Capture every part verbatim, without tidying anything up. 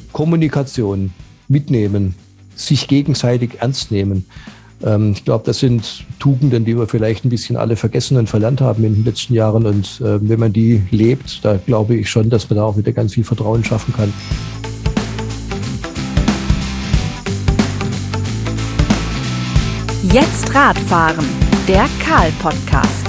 Kommunikation, mitnehmen, sich gegenseitig ernst nehmen. Ähm, ich glaube, das sind Tugenden, die wir vielleicht ein bisschen alle vergessen und verlernt haben in den letzten Jahren. Und äh, wenn man die lebt, da glaube ich schon, dass man da auch wieder ganz viel Vertrauen schaffen kann. Jetzt Radfahren, der Karl-Podcast.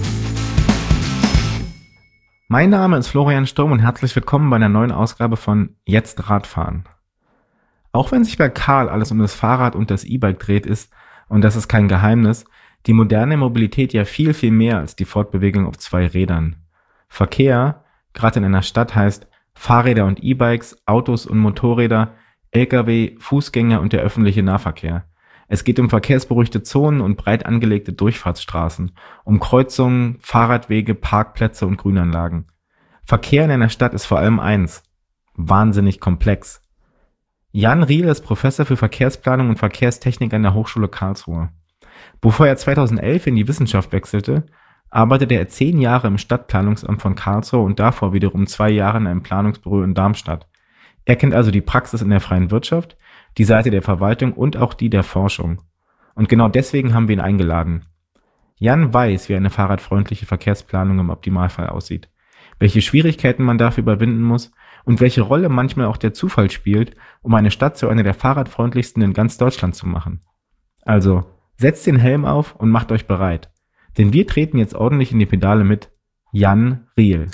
Mein Name ist Florian Sturm und herzlich willkommen bei einer neuen Ausgabe von Jetzt Radfahren. Auch wenn sich bei Karl alles um das Fahrrad und das E-Bike dreht, ist, und das ist kein Geheimnis, die moderne Mobilität ja viel, viel mehr als die Fortbewegung auf zwei Rädern. Verkehr, gerade in einer Stadt, heißt Fahrräder und E-Bikes, Autos und Motorräder, L K W, Fußgänger und der öffentliche Nahverkehr. Es geht um verkehrsberuhigte Zonen und breit angelegte Durchfahrtsstraßen, um Kreuzungen, Fahrradwege, Parkplätze und Grünanlagen. Verkehr in einer Stadt ist vor allem eins: wahnsinnig komplex. Jan Riehl ist Professor für Verkehrsplanung und Verkehrstechnik an der Hochschule Karlsruhe. Bevor er zweitausendelf in die Wissenschaft wechselte, arbeitete er zehn Jahre im Stadtplanungsamt von Karlsruhe und davor wiederum zwei Jahre in einem Planungsbüro in Darmstadt. Er kennt also die Praxis in der freien Wirtschaft, die Seite der Verwaltung und auch die der Forschung. Und genau deswegen haben wir ihn eingeladen. Jan weiß, wie eine fahrradfreundliche Verkehrsplanung im Optimalfall aussieht, welche Schwierigkeiten man dafür überwinden muss und welche Rolle manchmal auch der Zufall spielt, um eine Stadt zu einer der fahrradfreundlichsten in ganz Deutschland zu machen. Also, setzt den Helm auf und macht euch bereit. Denn wir treten jetzt ordentlich in die Pedale mit Jan Riehl.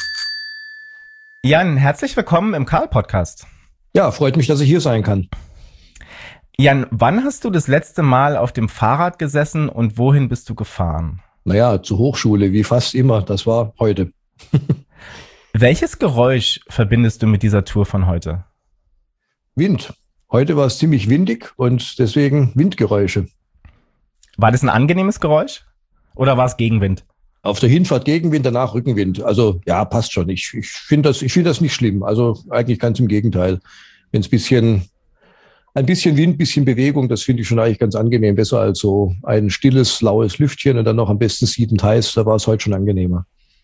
Jan, herzlich willkommen im Karl-Podcast. Ja, freut mich, dass ich hier sein kann. Jan, wann hast du das letzte Mal auf dem Fahrrad gesessen und wohin bist du gefahren? Naja, zur Hochschule, wie fast immer. Das war heute. Welches Geräusch verbindest du mit dieser Tour von heute? Wind. Heute war es ziemlich windig und deswegen Windgeräusche. War das ein angenehmes Geräusch oder war es Gegenwind? Auf der Hinfahrt Gegenwind, danach Rückenwind. Also ja, passt schon. Ich, ich finde das, ich finde das nicht schlimm. Also eigentlich ganz im Gegenteil. Wenn es bisschen, ein bisschen Wind, bisschen Bewegung, das finde ich schon eigentlich ganz angenehm. Besser als so ein stilles, laues Lüftchen und dann noch am besten siedend heiß. Da war es heute schon angenehmer.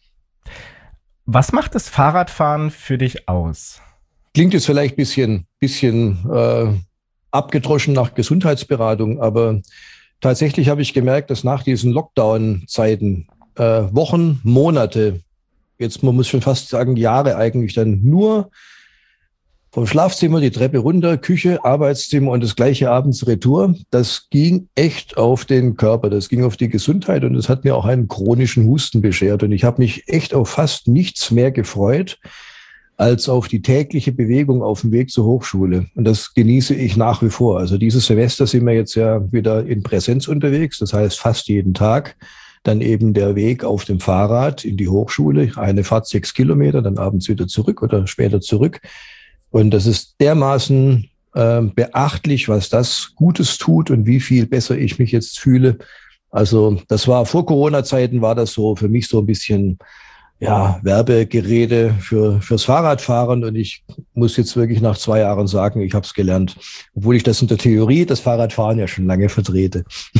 Was macht das Fahrradfahren für dich aus? Klingt jetzt vielleicht ein bisschen, bisschen äh, abgedroschen nach Gesundheitsberatung, aber tatsächlich habe ich gemerkt, dass nach diesen Lockdown-Zeiten äh, Wochen, Monate, jetzt man muss schon fast sagen Jahre eigentlich, dann nur vom Schlafzimmer die Treppe runter, Küche, Arbeitszimmer und das gleiche abends Retour. Das ging echt auf den Körper, das ging auf die Gesundheit und das hat mir auch einen chronischen Husten beschert. Und ich habe mich echt auf fast nichts mehr gefreut, als auf die tägliche Bewegung auf dem Weg zur Hochschule. Und das genieße ich nach wie vor. Also dieses Semester sind wir jetzt ja wieder in Präsenz unterwegs, das heißt fast jeden Tag. Dann eben der Weg auf dem Fahrrad in die Hochschule, eine Fahrt sechs Kilometer, dann abends wieder zurück oder später zurück. Und das ist dermaßen äh, beachtlich, was das Gutes tut und wie viel besser ich mich jetzt fühle. Also das war vor Corona-Zeiten, war das so für mich so ein bisschen ja Werbegerede für fürs Fahrradfahren. Und ich muss jetzt wirklich nach zwei Jahren sagen, ich habe es gelernt. Obwohl ich das in der Theorie, das Fahrradfahren ja schon lange vertrete.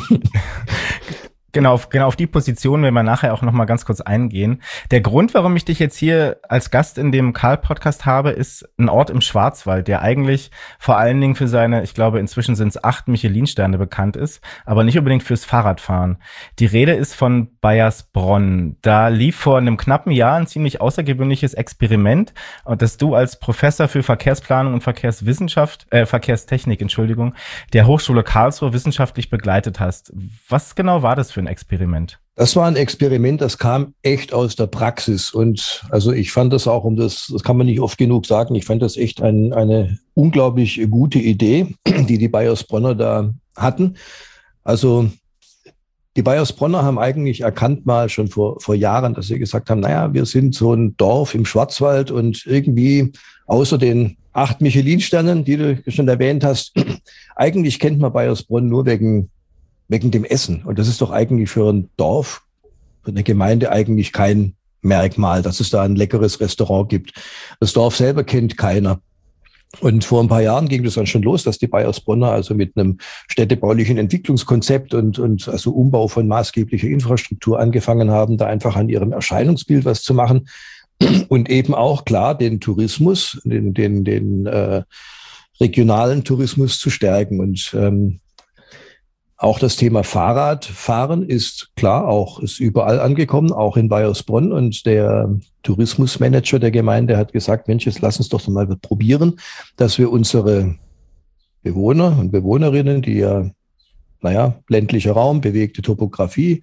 Genau, genau auf die Position werden wir nachher auch noch mal ganz kurz eingehen. Der Grund, warum ich dich jetzt hier als Gast in dem Karl-Podcast habe, ist ein Ort im Schwarzwald, der eigentlich vor allen Dingen für seine, ich glaube inzwischen sind es acht Michelin-Sterne bekannt ist, aber nicht unbedingt fürs Fahrradfahren. Die Rede ist von Baiersbronn. Da lief vor einem knappen Jahr ein ziemlich außergewöhnliches Experiment, das du als Professor für Verkehrsplanung und Verkehrswissenschaft, äh, Verkehrstechnik, Entschuldigung, der Hochschule Karlsruhe wissenschaftlich begleitet hast. Was genau war das für ein Experiment? Das war ein Experiment, das kam echt aus der Praxis. Und also ich fand das auch, um das, das kann man nicht oft genug sagen, ich fand das echt ein, eine unglaublich gute Idee, die die Baiersbronner da hatten. Also die Baiersbronner haben eigentlich erkannt mal schon vor, vor Jahren, dass sie gesagt haben, naja, wir sind so ein Dorf im Schwarzwald und irgendwie außer den acht Michelin-Sternen, die du schon erwähnt hast, eigentlich kennt man Baiersbronn nur wegen wegen dem Essen. Und das ist doch eigentlich für ein Dorf, für eine Gemeinde eigentlich kein Merkmal, dass es da ein leckeres Restaurant gibt. Das Dorf selber kennt keiner. Und vor ein paar Jahren ging das dann schon los, dass die Baiersbronner also mit einem städtebaulichen Entwicklungskonzept und, und also Umbau von maßgeblicher Infrastruktur angefangen haben, da einfach an ihrem Erscheinungsbild was zu machen. Und eben auch klar den Tourismus, den, den, den, äh, regionalen Tourismus zu stärken. Und ähm, auch das Thema Fahrradfahren ist klar, auch ist überall angekommen, auch in Baiersbronn. Und der Tourismusmanager der Gemeinde hat gesagt, Mensch, jetzt lass uns doch mal probieren, dass wir unsere Bewohner und Bewohnerinnen, die ja, naja, ländlicher Raum, bewegte Topografie,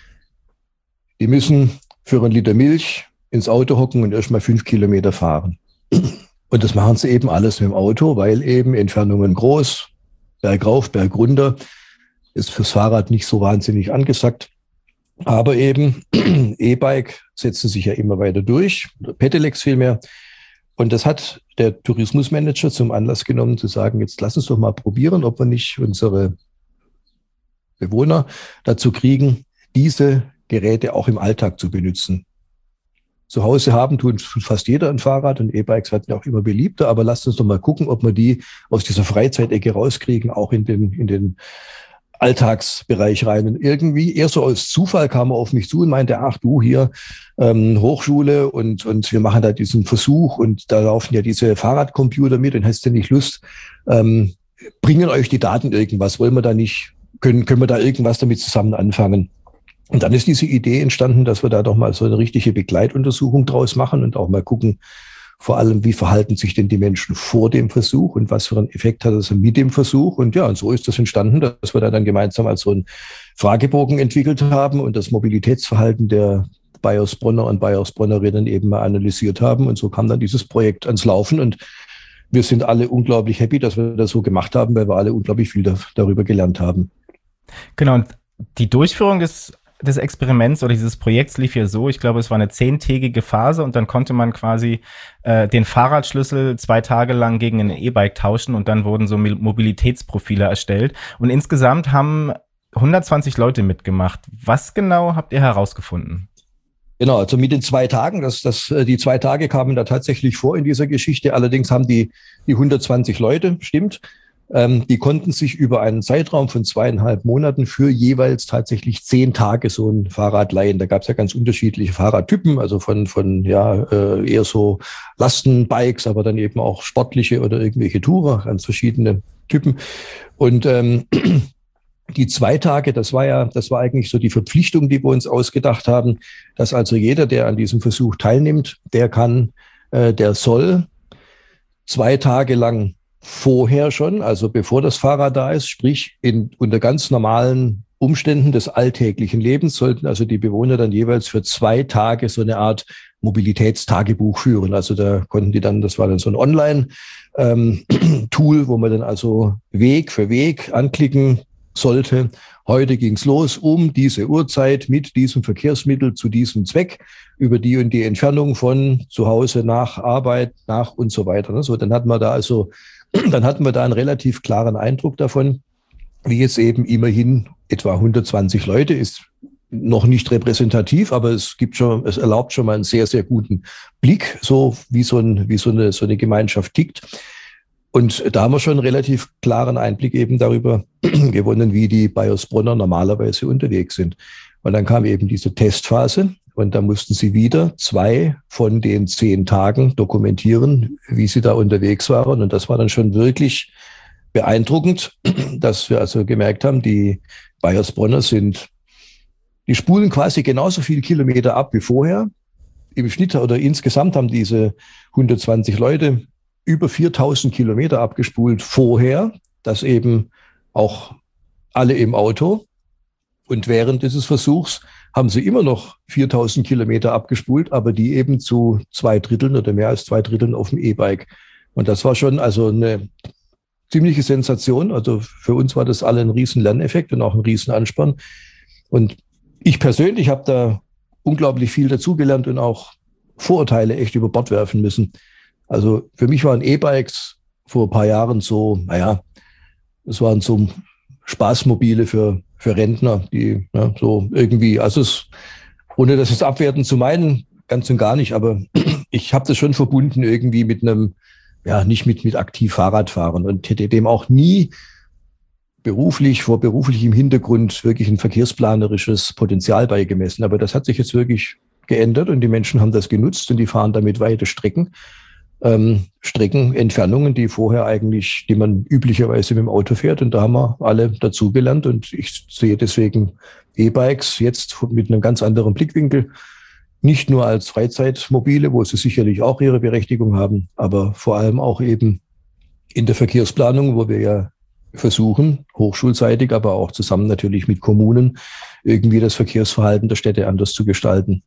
die müssen für einen Liter Milch ins Auto hocken und erst mal fünf Kilometer fahren. Und das machen sie eben alles mit dem Auto, weil eben Entfernungen groß, bergauf, bergunter, ist fürs Fahrrad nicht so wahnsinnig angesagt. Aber eben E-Bike setzen sich ja immer weiter durch, Pedelecs vielmehr. Und das hat der Tourismusmanager zum Anlass genommen, zu sagen, jetzt lass uns doch mal probieren, ob wir nicht unsere Bewohner dazu kriegen, diese Geräte auch im Alltag zu benutzen. Zu Hause haben tun fast jeder ein Fahrrad und E-Bikes werden auch immer beliebter, aber lasst uns doch mal gucken, ob wir die aus dieser Freizeitecke rauskriegen, auch in den, in den Alltagsbereich rein. Und irgendwie, eher so aus Zufall kam er auf mich zu und meinte, ach du, hier ähm, Hochschule und und wir machen da diesen Versuch und da laufen ja diese Fahrradcomputer mit und hast du nicht Lust, ähm, bringen euch die Daten irgendwas? Wollen wir da nicht, können, können wir da irgendwas damit zusammen anfangen? Und dann ist diese Idee entstanden, dass wir da doch mal so eine richtige Begleituntersuchung draus machen und auch mal gucken, vor allem, wie verhalten sich denn die Menschen vor dem Versuch und was für einen Effekt hat das mit dem Versuch? Und ja, und so ist das entstanden, dass wir da dann gemeinsam als so einen Fragebogen entwickelt haben und das Mobilitätsverhalten der Baiersbronner und Baiersbronnerinnen eben mal analysiert haben. Und so kam dann dieses Projekt ans Laufen. Und wir sind alle unglaublich happy, dass wir das so gemacht haben, weil wir alle unglaublich viel da, darüber gelernt haben. Genau, und die Durchführung des des Experiments oder dieses Projekts lief ja so, ich glaube, es war eine zehntägige Phase und dann konnte man quasi äh, den Fahrradschlüssel zwei Tage lang gegen ein E-Bike tauschen und dann wurden so Mobilitätsprofile erstellt und insgesamt haben hundertzwanzig Leute mitgemacht. Was genau habt ihr herausgefunden? Genau, also mit den zwei Tagen, das, das, die zwei Tage kamen da tatsächlich vor in dieser Geschichte, allerdings haben die, die hundertzwanzig Leute, stimmt, Ähm, die konnten sich über einen Zeitraum von zweieinhalb Monaten für jeweils tatsächlich zehn Tage so ein Fahrrad leihen. Da gab es ja ganz unterschiedliche Fahrradtypen, also von von ja äh, eher so Lastenbikes, aber dann eben auch sportliche oder irgendwelche Tourer, ganz verschiedene Typen. Und ähm, die zwei Tage, das war ja, das war eigentlich so die Verpflichtung, die wir uns ausgedacht haben, dass also jeder, der an diesem Versuch teilnimmt, der kann, äh, der soll zwei Tage lang vorher schon, also bevor das Fahrrad da ist, sprich in, unter ganz normalen Umständen des alltäglichen Lebens, sollten also die Bewohner dann jeweils für zwei Tage so eine Art Mobilitätstagebuch führen. Also da konnten die dann, das war dann so ein Online-Tool, ähm, wo man dann also Weg für Weg anklicken sollte. Heute ging's los um diese Uhrzeit mit diesem Verkehrsmittel zu diesem Zweck über die und die Entfernung von zu Hause nach Arbeit, nach und so weiter. So, dann hatten wir da also Dann hatten wir da einen relativ klaren Eindruck davon, wie es eben immerhin etwa hundertzwanzig Leute ist, noch nicht repräsentativ, aber es gibt schon, es erlaubt schon mal einen sehr, sehr guten Blick, so wie so ein, wie so eine, so eine Gemeinschaft tickt. Und da haben wir schon einen relativ klaren Einblick eben darüber gewonnen, wie die Baiersbronner normalerweise unterwegs sind. Und dann kam eben diese Testphase. Und da mussten sie wieder zwei von den zehn Tagen dokumentieren, wie sie da unterwegs waren. Und das war dann schon wirklich beeindruckend, dass wir also gemerkt haben, die Baiersbronner sind, die spulen quasi genauso viele Kilometer ab wie vorher. Im Schnitt oder insgesamt haben diese hundertzwanzig Leute über viertausend Kilometer abgespult vorher, das eben auch alle im Auto. Und während dieses Versuchs haben sie immer noch viertausend Kilometer abgespult, aber die eben zu zwei Dritteln oder mehr als zwei Dritteln auf dem E-Bike. Und das war schon also eine ziemliche Sensation. Also für uns war das alle ein riesen Lerneffekt und auch ein riesen Ansporn. Und ich persönlich habe da unglaublich viel dazugelernt und auch Vorurteile echt über Bord werfen müssen. Also für mich waren E-Bikes vor ein paar Jahren so, naja, es waren so Spaßmobile für für Rentner, die ja, so irgendwie, also es, ohne das jetzt abwertend zu meinen, ganz und gar nicht, aber ich habe das schon verbunden irgendwie mit einem, ja, nicht mit mit aktiv Fahrradfahren und hätte dem auch nie beruflich, vor beruflichem Hintergrund wirklich ein verkehrsplanerisches Potenzial beigemessen. Aber das hat sich jetzt wirklich geändert und die Menschen haben das genutzt und die fahren damit weite Strecken. ähm, Streckenentfernungen, die vorher eigentlich, die man üblicherweise mit dem Auto fährt. Und da haben wir alle dazugelernt. Und ich sehe deswegen E-Bikes jetzt mit einem ganz anderen Blickwinkel. Nicht nur als Freizeitmobile, wo sie sicherlich auch ihre Berechtigung haben, aber vor allem auch eben in der Verkehrsplanung, wo wir ja versuchen, hochschulseitig, aber auch zusammen natürlich mit Kommunen, irgendwie das Verkehrsverhalten der Städte anders zu gestalten.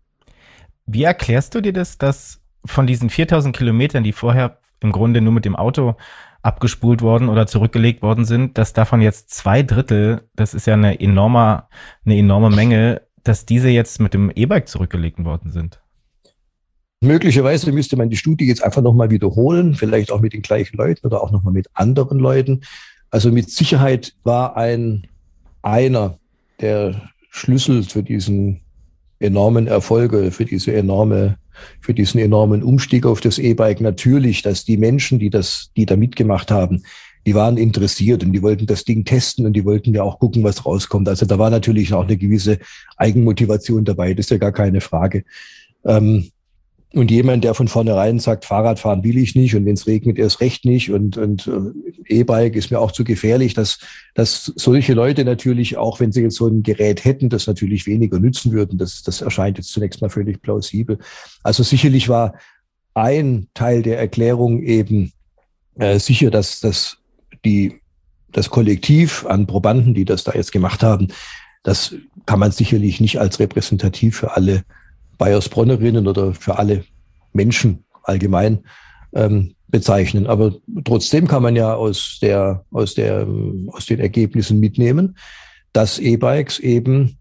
Wie erklärst du dir das, dass von diesen viertausend Kilometern, die vorher im Grunde nur mit dem Auto abgespult worden oder zurückgelegt worden sind, dass davon jetzt zwei Drittel, das ist ja eine enorme, eine enorme Menge, dass diese jetzt mit dem E-Bike zurückgelegt worden sind? Möglicherweise müsste man die Studie jetzt einfach nochmal wiederholen, vielleicht auch mit den gleichen Leuten oder auch nochmal mit anderen Leuten. Also mit Sicherheit war ein einer der Schlüssel für diesen enormen Erfolge, für diese enorme, für diesen enormen Umstieg auf das E-Bike natürlich, dass die Menschen, die das, die da mitgemacht haben, die waren interessiert und die wollten das Ding testen und die wollten ja auch gucken, was rauskommt. Also da war natürlich auch eine gewisse Eigenmotivation dabei, das ist ja gar keine Frage. Ähm, Und jemand, der von vornherein sagt, Fahrradfahren will ich nicht und wenn es regnet, erst recht nicht und, und äh, E-Bike ist mir auch zu gefährlich, dass, dass solche Leute natürlich, auch wenn sie jetzt so ein Gerät hätten, das natürlich weniger nützen würden. Das, das erscheint jetzt zunächst mal völlig plausibel. Also sicherlich war ein Teil der Erklärung eben äh, sicher, dass, dass die, das Kollektiv an Probanden, die das da jetzt gemacht haben, das kann man sicherlich nicht als repräsentativ für alle Bayersbronnerinnen oder für alle Menschen allgemein ähm, bezeichnen. Aber trotzdem kann man ja aus der, aus der, aus den Ergebnissen mitnehmen, dass E-Bikes eben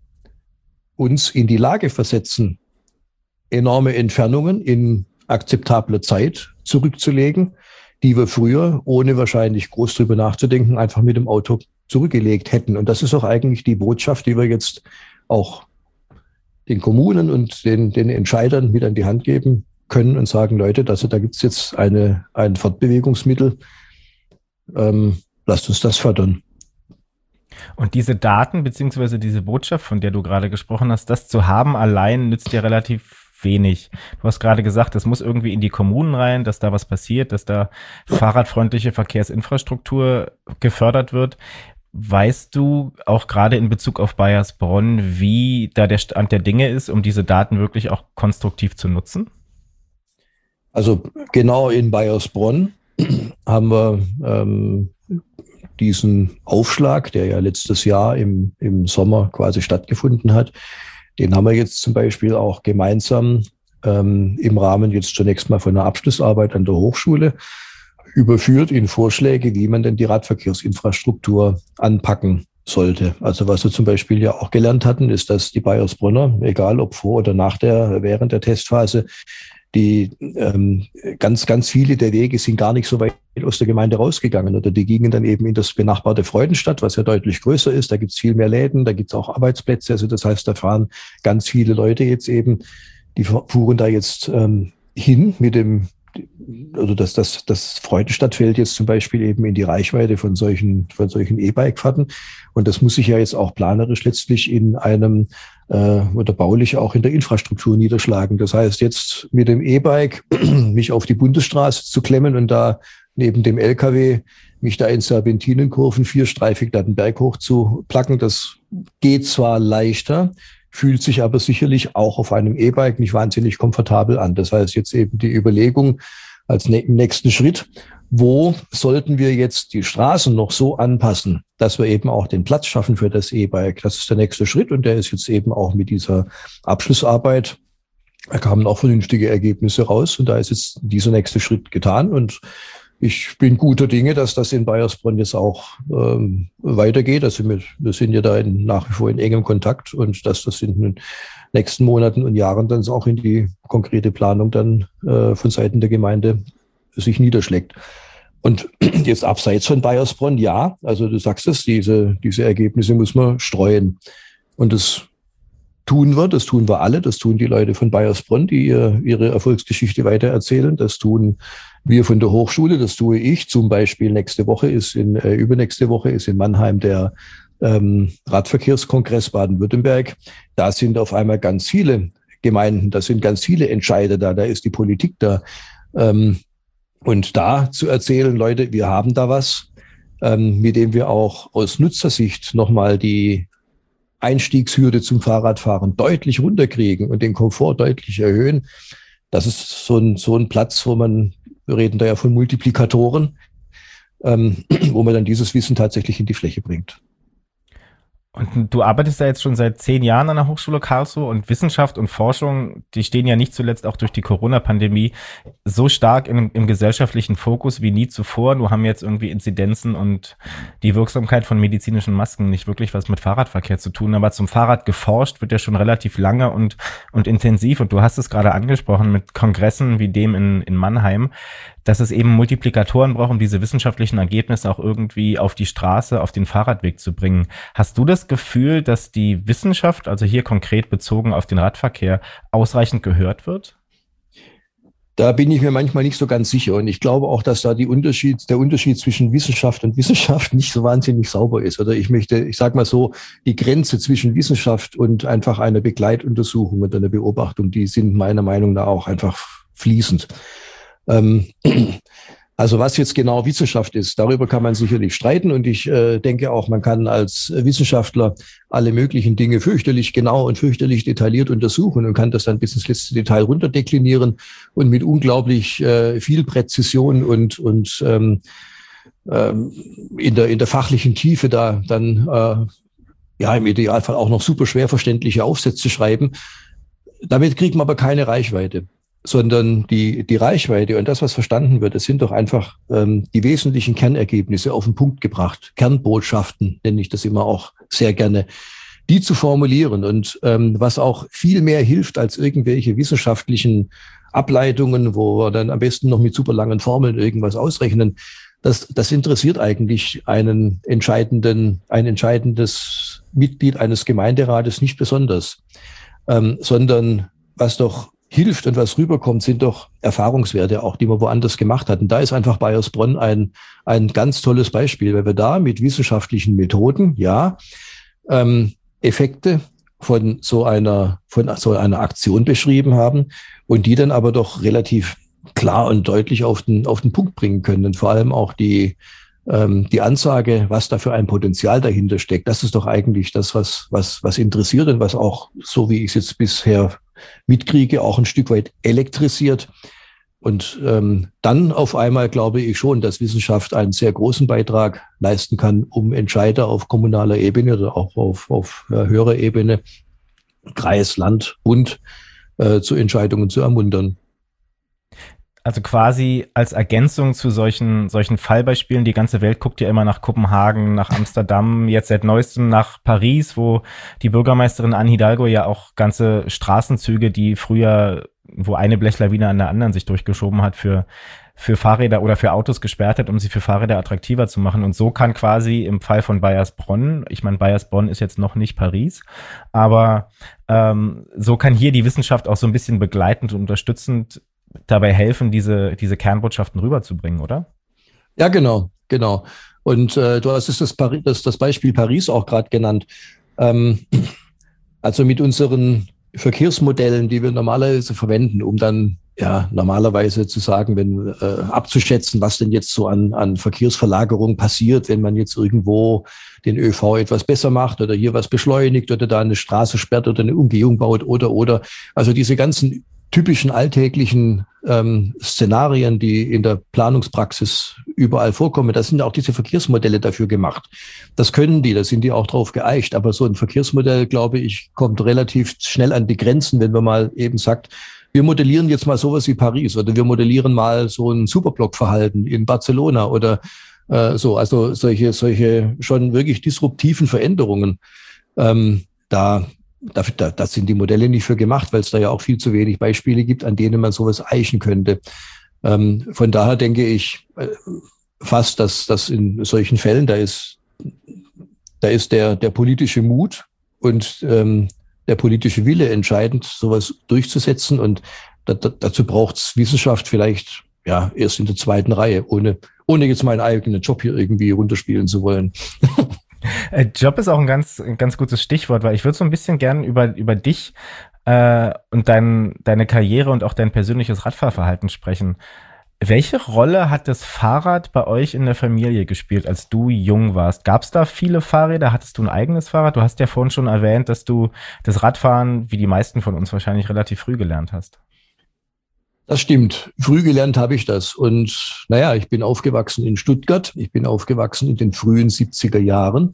uns in die Lage versetzen, enorme Entfernungen in akzeptabler Zeit zurückzulegen, die wir früher, ohne wahrscheinlich groß drüber nachzudenken, einfach mit dem Auto zurückgelegt hätten. Und das ist auch eigentlich die Botschaft, die wir jetzt auch den Kommunen und den, den Entscheidern mit an die Hand geben können und sagen, Leute, also da gibt es jetzt eine, ein Fortbewegungsmittel, ähm, lasst uns das fördern. Und diese Daten beziehungsweise diese Botschaft, von der du gerade gesprochen hast, das zu haben allein nützt dir relativ wenig. Du hast gerade gesagt, es muss irgendwie in die Kommunen rein, dass da was passiert, dass da fahrradfreundliche Verkehrsinfrastruktur gefördert wird. Weißt du auch gerade in Bezug auf Bayersbronn, wie da der Stand der Dinge ist, um diese Daten wirklich auch konstruktiv zu nutzen? Also genau in Bayersbronn haben wir ähm, diesen Aufschlag, der ja letztes Jahr im, im Sommer quasi stattgefunden hat, den haben wir jetzt zum Beispiel auch gemeinsam ähm, im Rahmen jetzt zunächst mal von einer Abschlussarbeit an der Hochschule überführt in Vorschläge, wie man denn die Radverkehrsinfrastruktur anpacken sollte. Also was wir zum Beispiel ja auch gelernt hatten, ist, dass die Bayersbronner, egal ob vor oder nach der, während der Testphase, die ähm, ganz, ganz viele der Wege sind gar nicht so weit aus der Gemeinde rausgegangen oder die gingen dann eben in das benachbarte Freudenstadt, was ja deutlich größer ist. Da gibt es viel mehr Läden, da gibt es auch Arbeitsplätze. Also das heißt, da fahren ganz viele Leute jetzt eben, die fuhren da jetzt ähm, hin mit dem, also das, das, das Freudenstadt fällt jetzt zum Beispiel eben in die Reichweite von solchen, von solchen E-Bike-Fahrten. Und das muss sich ja jetzt auch planerisch letztlich in einem äh, oder baulich auch in der Infrastruktur niederschlagen. Das heißt, jetzt mit dem E-Bike mich auf die Bundesstraße zu klemmen und da neben dem L K W mich da in Serpentinenkurven vierstreifig da den Berg hoch zu placken, das geht zwar leichter, fühlt sich aber sicherlich auch auf einem E-Bike nicht wahnsinnig komfortabel an. Das heißt jetzt eben die Überlegung als ne- nächsten Schritt, wo sollten wir jetzt die Straßen noch so anpassen, dass wir eben auch den Platz schaffen für das E-Bike. Das ist der nächste Schritt und der ist jetzt eben auch mit dieser Abschlussarbeit, da kamen auch vernünftige Ergebnisse raus und da ist jetzt dieser nächste Schritt getan und ich bin guter Dinge, dass das in Bayersbronn jetzt auch ähm, weitergeht. Also wir, wir sind ja da in, nach wie vor in engem Kontakt und dass das in den nächsten Monaten und Jahren dann auch in die konkrete Planung dann äh, von Seiten der Gemeinde sich niederschlägt. Und jetzt abseits von Bayersbronn, ja, also du sagst es, diese, diese Ergebnisse muss man streuen. Und das tun wir, das tun wir alle, das tun die Leute von Bayersbronn, die ihr, ihre Erfolgsgeschichte weitererzählen, das tun wir von der Hochschule, das tue ich. Zum Beispiel nächste Woche ist in, äh, übernächste Woche ist in Mannheim der ähm, Radverkehrskongress Baden-Württemberg. Da sind auf einmal ganz viele Gemeinden, da sind ganz viele Entscheider da, da ist die Politik da. Ähm, und da zu erzählen, Leute, wir haben da was, ähm, mit dem wir auch aus Nutzersicht nochmal die Einstiegshürde zum Fahrradfahren deutlich runterkriegen und den Komfort deutlich erhöhen. Das ist so ein, so ein Platz, wo man, wir reden da ja von Multiplikatoren, ähm, wo man dann dieses Wissen tatsächlich in die Fläche bringt. Und du arbeitest ja jetzt schon seit zehn Jahren an der Hochschule Karlsruhe und Wissenschaft und Forschung, die stehen ja nicht zuletzt auch durch die Corona-Pandemie so stark im, im gesellschaftlichen Fokus wie nie zuvor. Nur haben jetzt irgendwie Inzidenzen und die Wirksamkeit von medizinischen Masken nicht wirklich was mit Fahrradverkehr zu tun. Aber zum Fahrrad geforscht wird ja schon relativ lange und, und intensiv. Und du hast es gerade angesprochen mit Kongressen wie dem in, in Mannheim, dass es eben Multiplikatoren braucht, um diese wissenschaftlichen Ergebnisse auch irgendwie auf die Straße, auf den Fahrradweg zu bringen. Hast du das Gefühl, dass die Wissenschaft, also hier konkret bezogen auf den Radverkehr, ausreichend gehört wird? Da bin ich mir manchmal nicht so ganz sicher. Und ich glaube auch, dass da die Unterschied, der Unterschied zwischen Wissenschaft und Wissenschaft nicht so wahnsinnig sauber ist. Oder ich möchte, ich sage mal so, die Grenze zwischen Wissenschaft und einfach einer Begleituntersuchung und einer Beobachtung, die sind meiner Meinung nach auch einfach fließend. Also was jetzt genau Wissenschaft ist, darüber kann man sicherlich streiten. Und ich äh, denke auch, man kann als Wissenschaftler alle möglichen Dinge fürchterlich genau und fürchterlich detailliert untersuchen und kann das dann bis ins letzte Detail runterdeklinieren und mit unglaublich äh, viel Präzision und, und ähm, ähm, in der, in der fachlichen Tiefe da dann äh, ja im Idealfall auch noch super schwer verständliche Aufsätze schreiben. Damit kriegt man aber keine Reichweite. Sondern die, die Reichweite und das, was verstanden wird, das sind doch einfach ähm, die wesentlichen Kernergebnisse auf den Punkt gebracht. Kernbotschaften nenne ich das immer auch sehr gerne, die zu formulieren. Und ähm, was auch viel mehr hilft als irgendwelche wissenschaftlichen Ableitungen, wo wir dann am besten noch mit super langen Formeln irgendwas ausrechnen, das, das interessiert eigentlich einen entscheidenden, ein entscheidendes Mitglied eines Gemeinderates nicht besonders, ähm, sondern was doch hilft und was rüberkommt, sind doch Erfahrungswerte auch, die man woanders gemacht hat. Und da ist einfach Baiersbronn ein, ein ganz tolles Beispiel, weil wir da mit wissenschaftlichen Methoden, ja, ähm, Effekte von so einer, von so einer Aktion beschrieben haben und die dann aber doch relativ klar und deutlich auf den, auf den Punkt bringen können. Und vor allem auch die, ähm, die Ansage, was da für ein Potenzial dahinter steckt. Das ist doch eigentlich das, was, was, was interessiert und was auch, so wie ich es jetzt bisher mitkriege, auch ein Stück weit elektrisiert. Und ähm, dann auf einmal glaube ich schon, dass Wissenschaft einen sehr großen Beitrag leisten kann, um Entscheider auf kommunaler Ebene oder auch auf, auf ja, höherer Ebene, Kreis, Land, Bund, äh, zu Entscheidungen zu ermuntern. Also quasi als Ergänzung zu solchen, solchen Fallbeispielen. Die ganze Welt guckt ja immer nach Kopenhagen, nach Amsterdam, jetzt seit neuestem nach Paris, wo die Bürgermeisterin Anne Hidalgo ja auch ganze Straßenzüge, die früher, wo eine Blechlawine an der anderen sich durchgeschoben hat, für, für Fahrräder oder für Autos gesperrt hat, um sie für Fahrräder attraktiver zu machen. Und so kann quasi im Fall von Baiersbronn, ich meine, Baiersbronn ist jetzt noch nicht Paris, aber ähm, so kann hier die Wissenschaft auch so ein bisschen begleitend und unterstützend dabei helfen, diese, diese Kernbotschaften rüberzubringen, oder? Ja, genau, genau. Und äh, du hast das, Pari- das, das Beispiel Paris auch gerade genannt. Ähm, also mit unseren Verkehrsmodellen, die wir normalerweise verwenden, um dann ja normalerweise zu sagen, wenn äh, abzuschätzen, was denn jetzt so an, an Verkehrsverlagerung passiert, wenn man jetzt irgendwo den ÖV etwas besser macht oder hier was beschleunigt oder da eine Straße sperrt oder eine Umgehung baut oder oder also diese ganzen typischen alltäglichen ähm, Szenarien, die in der Planungspraxis überall vorkommen. Da sind auch diese Verkehrsmodelle dafür gemacht. Das können die, da sind die auch drauf geeicht. Aber so ein Verkehrsmodell, glaube ich, kommt relativ schnell an die Grenzen, wenn man mal eben sagt, wir modellieren jetzt mal sowas wie Paris oder wir modellieren mal so ein Superblockverhalten in Barcelona oder äh, so. Also solche, solche schon wirklich disruptiven Veränderungen. Ähm, da Dafür, da, das sind die Modelle nicht für gemacht, weil es da ja auch viel zu wenig Beispiele gibt, an denen man sowas eichen könnte. Ähm, von daher denke ich äh, fast, dass, dass in solchen Fällen, da ist, da ist der, der politische Mut und ähm, der politische Wille entscheidend, sowas durchzusetzen. Und da, da, dazu braucht es Wissenschaft vielleicht ja erst in der zweiten Reihe, ohne, ohne jetzt meinen eigenen Job hier irgendwie runterspielen zu wollen. Job ist auch ein ganz, ein ganz gutes Stichwort, weil ich würde so ein bisschen gern über, über dich äh, und dein, deine Karriere und auch dein persönliches Radfahrverhalten sprechen. Welche Rolle hat das Fahrrad bei euch in der Familie gespielt, als du jung warst? Gab es da viele Fahrräder? Hattest du ein eigenes Fahrrad? Du hast ja vorhin schon erwähnt, dass du das Radfahren, wie die meisten von uns wahrscheinlich, relativ früh gelernt hast. Das stimmt. Früh gelernt habe ich das. Und naja, ich bin aufgewachsen in Stuttgart. Ich bin aufgewachsen in den frühen siebziger Jahren.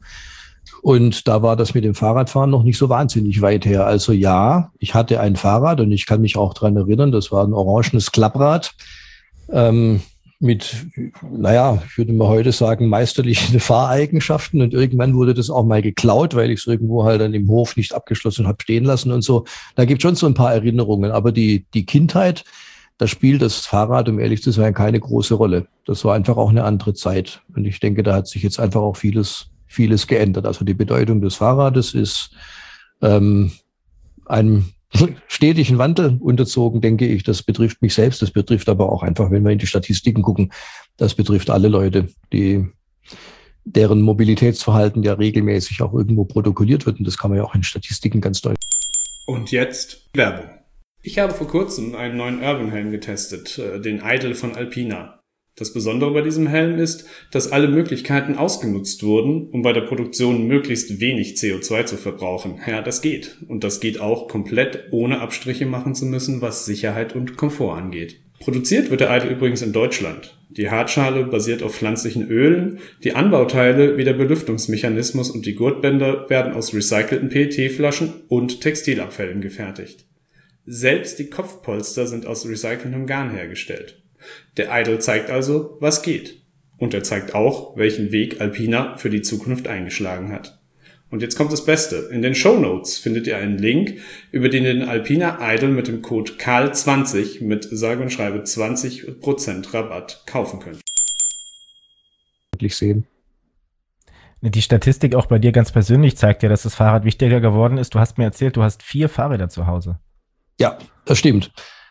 Und da war das mit dem Fahrradfahren noch nicht so wahnsinnig weit her. Also ja, ich hatte ein Fahrrad und ich kann mich auch dran erinnern, das war ein orangenes Klapprad. Ähm, mit, naja, ich würde mal heute sagen, meisterlichen Fahreigenschaften. Und irgendwann wurde das auch mal geklaut, weil ich es irgendwo halt dann im Hof nicht abgeschlossen habe stehen lassen und so. Da gibt es schon so ein paar Erinnerungen. Aber die, die Kindheit, da spielt das Fahrrad, um ehrlich zu sein, keine große Rolle. Das war einfach auch eine andere Zeit. Und ich denke, da hat sich jetzt einfach auch vieles, vieles geändert. Also die Bedeutung des Fahrrades ist ähm, einem stetigen Wandel unterzogen, denke ich. Das betrifft mich selbst, das betrifft aber auch einfach, wenn wir in die Statistiken gucken, das betrifft alle Leute, die, deren Mobilitätsverhalten ja regelmäßig auch irgendwo protokolliert wird. Und das kann man ja auch in Statistiken ganz deutlich. Und jetzt Werbung. Ich habe vor kurzem einen neuen Urban-Helm getestet, den Idol von Alpina. Das Besondere bei diesem Helm ist, dass alle Möglichkeiten ausgenutzt wurden, um bei der Produktion möglichst wenig C O zwei zu verbrauchen. Ja, das geht. Und das geht auch komplett ohne Abstriche machen zu müssen, was Sicherheit und Komfort angeht. Produziert wird der Idol übrigens in Deutschland. Die Hartschale basiert auf pflanzlichen Ölen, die Anbauteile wie der Belüftungsmechanismus und die Gurtbänder werden aus recycelten P E T-Flaschen und Textilabfällen gefertigt. Selbst die Kopfpolster sind aus recyceltem Garn hergestellt. Der Idol zeigt also, was geht. Und er zeigt auch, welchen Weg Alpina für die Zukunft eingeschlagen hat. Und jetzt kommt das Beste. In den Shownotes findet ihr einen Link, über den ihr den Alpina Idol mit dem Code K A L zwanzig mit sage und schreibe zwanzig Prozent Rabatt kaufen könnt. Wirklich sehen. Die Statistik auch bei dir ganz persönlich zeigt ja, dass das Fahrrad wichtiger geworden ist. Du hast mir erzählt, du hast vier Fahrräder zu Hause. Ja, das stimmt.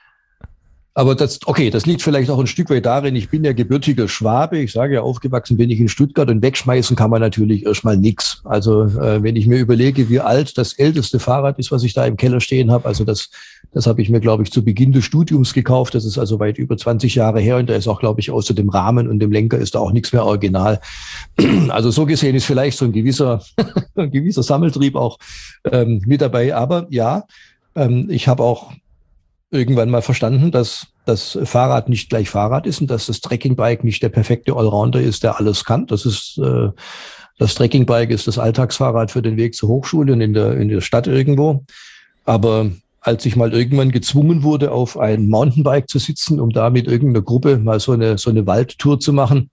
Aber das, okay, das liegt vielleicht auch ein Stück weit darin, ich bin ja gebürtiger Schwabe, ich sage ja, aufgewachsen bin ich in Stuttgart und wegschmeißen kann man natürlich erstmal nix. Also äh, wenn ich mir überlege, wie alt das älteste Fahrrad ist, was ich da im Keller stehen habe, also das, das habe ich mir, glaube ich, zu Beginn des Studiums gekauft, das ist also weit über zwanzig Jahre her und da ist auch, glaube ich, außer dem Rahmen und dem Lenker ist da auch nichts mehr original. Also so gesehen ist vielleicht so ein gewisser, ein gewisser Sammeltrieb auch ähm, mit dabei, aber ja, ähm, ich habe auch irgendwann mal verstanden, dass das Fahrrad nicht gleich Fahrrad ist und dass das Trekkingbike nicht der perfekte Allrounder ist, der alles kann. Das ist äh, das Trekkingbike ist das Alltagsfahrrad für den Weg zur Hochschule und in der in der Stadt irgendwo. Aber als ich mal irgendwann gezwungen wurde, auf ein Mountainbike zu sitzen, um da mit irgendeiner Gruppe mal so eine so eine Waldtour zu machen,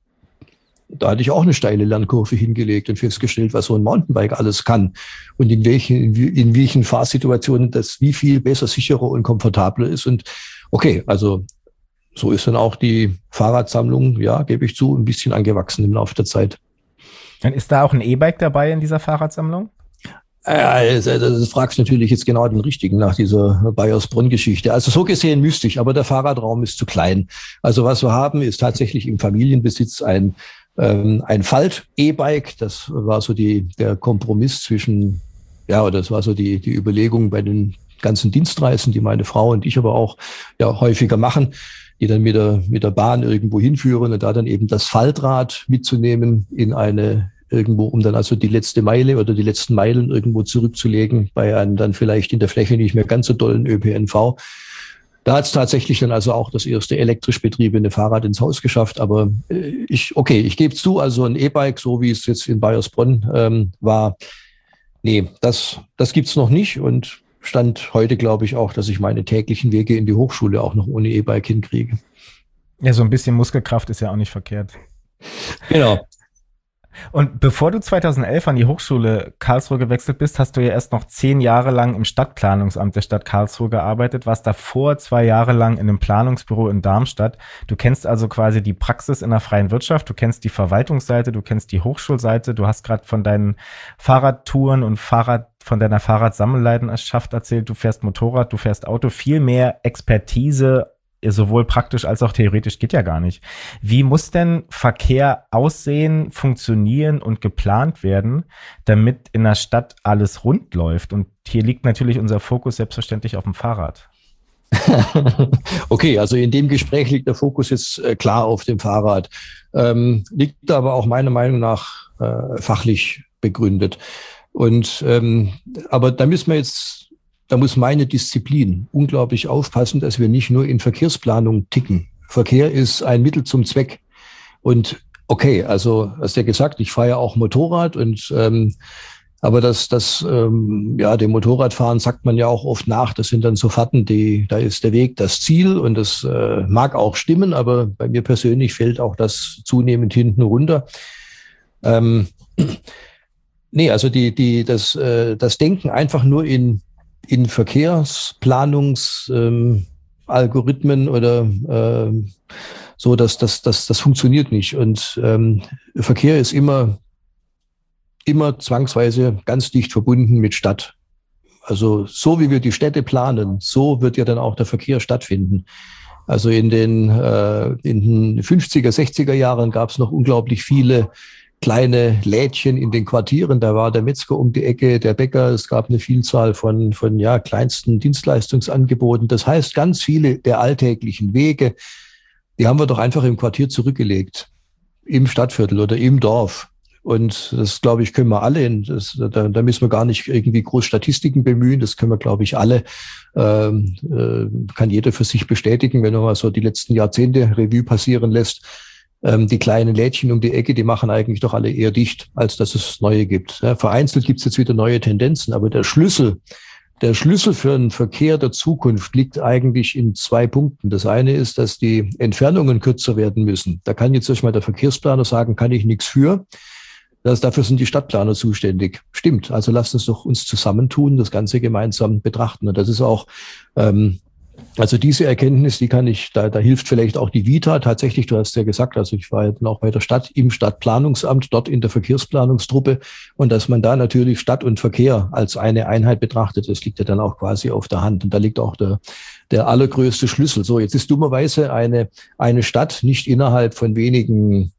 da hatte ich auch eine steile Lernkurve hingelegt und festgestellt, was so ein Mountainbike alles kann und in welchen, in welchen Fahrsituationen das wie viel besser, sicherer und komfortabler ist. Und okay, also so ist dann auch die Fahrradsammlung, ja, gebe ich zu, ein bisschen angewachsen im Laufe der Zeit. Und ist da auch ein E-Bike dabei in dieser Fahrradsammlung? Also, das fragst du natürlich jetzt genau den richtigen nach dieser Bayersbronn-Geschichte. Also so gesehen müsste ich, aber der Fahrradraum ist zu klein. Also was wir haben, ist tatsächlich im Familienbesitz ein ein Falt-E-Bike, das war so die, der Kompromiss zwischen, ja, oder das war so die, die Überlegung bei den ganzen Dienstreisen, die meine Frau und ich aber auch ja häufiger machen, die dann mit der, mit der Bahn irgendwo hinführen und da dann eben das Faltrad mitzunehmen in eine irgendwo, um dann also die letzte Meile oder die letzten Meilen irgendwo zurückzulegen bei einem dann vielleicht in der Fläche nicht mehr ganz so dollen Ö P N V. Da hat es tatsächlich dann also auch das erste elektrisch betriebene Fahrrad ins Haus geschafft. Aber äh, ich, okay, ich gebe zu, also ein E-Bike, so wie es jetzt in Bayersbronn ähm, war, nee, das, das gibt's noch nicht. Und Stand heute glaube ich auch, dass ich meine täglichen Wege in die Hochschule auch noch ohne E-Bike hinkriege. Ja, so ein bisschen Muskelkraft ist ja auch nicht verkehrt. Genau. Und bevor du zweitausendelf an die Hochschule Karlsruhe gewechselt bist, hast du ja erst noch zehn Jahre lang im Stadtplanungsamt der Stadt Karlsruhe gearbeitet, warst davor zwei Jahre lang in einem Planungsbüro in Darmstadt. Du kennst also quasi die Praxis in der freien Wirtschaft, du kennst die Verwaltungsseite, du kennst die Hochschulseite, du hast gerade von deinen Fahrradtouren und Fahrrad von deiner Fahrradsammelleidenschaft erzählt, du fährst Motorrad, du fährst Auto, viel mehr Expertise sowohl praktisch als auch theoretisch geht ja gar nicht. Wie muss denn Verkehr aussehen, funktionieren und geplant werden, damit in der Stadt alles rund läuft? Und hier liegt natürlich unser Fokus selbstverständlich auf dem Fahrrad. Okay, also in dem Gespräch liegt der Fokus jetzt äh, klar auf dem Fahrrad. Ähm, liegt aber auch meiner Meinung nach äh, fachlich begründet. Und ähm, aber da müssen wir jetzt, da muss meine Disziplin unglaublich aufpassen, dass wir nicht nur in Verkehrsplanung ticken. Verkehr ist ein Mittel zum Zweck. Und okay, also hast du ja gesagt, ich fahre ja auch Motorrad und ähm, aber das, das, ähm, ja, dem Motorradfahren sagt man ja auch oft nach. Das sind dann so Fahrten, die, da ist der Weg das Ziel und das äh, mag auch stimmen, aber bei mir persönlich fällt auch das zunehmend hinten runter. Ähm, nee, also die, die, das, äh, das Denken einfach nur in in Verkehrsplanungsalgorithmen ähm, oder äh, so, dass das, das, das funktioniert nicht. Und ähm, Verkehr ist immer immer zwangsweise ganz dicht verbunden mit Stadt. Also so wie wir die Städte planen, so wird ja dann auch der Verkehr stattfinden. Also in den, äh, in den fünfziger, sechziger Jahren gab es noch unglaublich viele kleine Lädchen in den Quartieren. Da war der Metzger um die Ecke, der Bäcker. Es gab eine Vielzahl von, von ja, kleinsten Dienstleistungsangeboten. Das heißt, ganz viele der alltäglichen Wege, die haben wir doch einfach im Quartier zurückgelegt, im Stadtviertel oder im Dorf. Und das, glaube ich, können wir alle, das, da, da müssen wir gar nicht irgendwie groß Statistiken bemühen, das können wir, glaube ich, alle, ähm, äh, kann jeder für sich bestätigen, wenn man mal so die letzten Jahrzehnte Revue passieren lässt. Ähm, die kleinen Lädchen um die Ecke, die machen eigentlich doch alle eher dicht, als dass es neue gibt. Ja, vereinzelt gibt es jetzt wieder neue Tendenzen, aber der Schlüssel, der Schlüssel für einen Verkehr der Zukunft liegt eigentlich in zwei Punkten. Das eine ist, dass die Entfernungen kürzer werden müssen. Da kann jetzt erstmal der Verkehrsplaner sagen, kann ich nichts für. Das, dafür sind die Stadtplaner zuständig. Stimmt. Also lasst uns doch uns zusammentun, das Ganze gemeinsam betrachten. Und das ist auch, ähm, also diese Erkenntnis, die kann ich, da, da hilft vielleicht auch die Vita. Tatsächlich, du hast ja gesagt, also ich war ja dann auch bei der Stadt im Stadtplanungsamt, dort in der Verkehrsplanungstruppe. Und dass man da natürlich Stadt und Verkehr als eine Einheit betrachtet, das liegt ja dann auch quasi auf der Hand. Und da liegt auch der, der allergrößte Schlüssel. So, jetzt ist dummerweise eine, eine Stadt nicht innerhalb von wenigen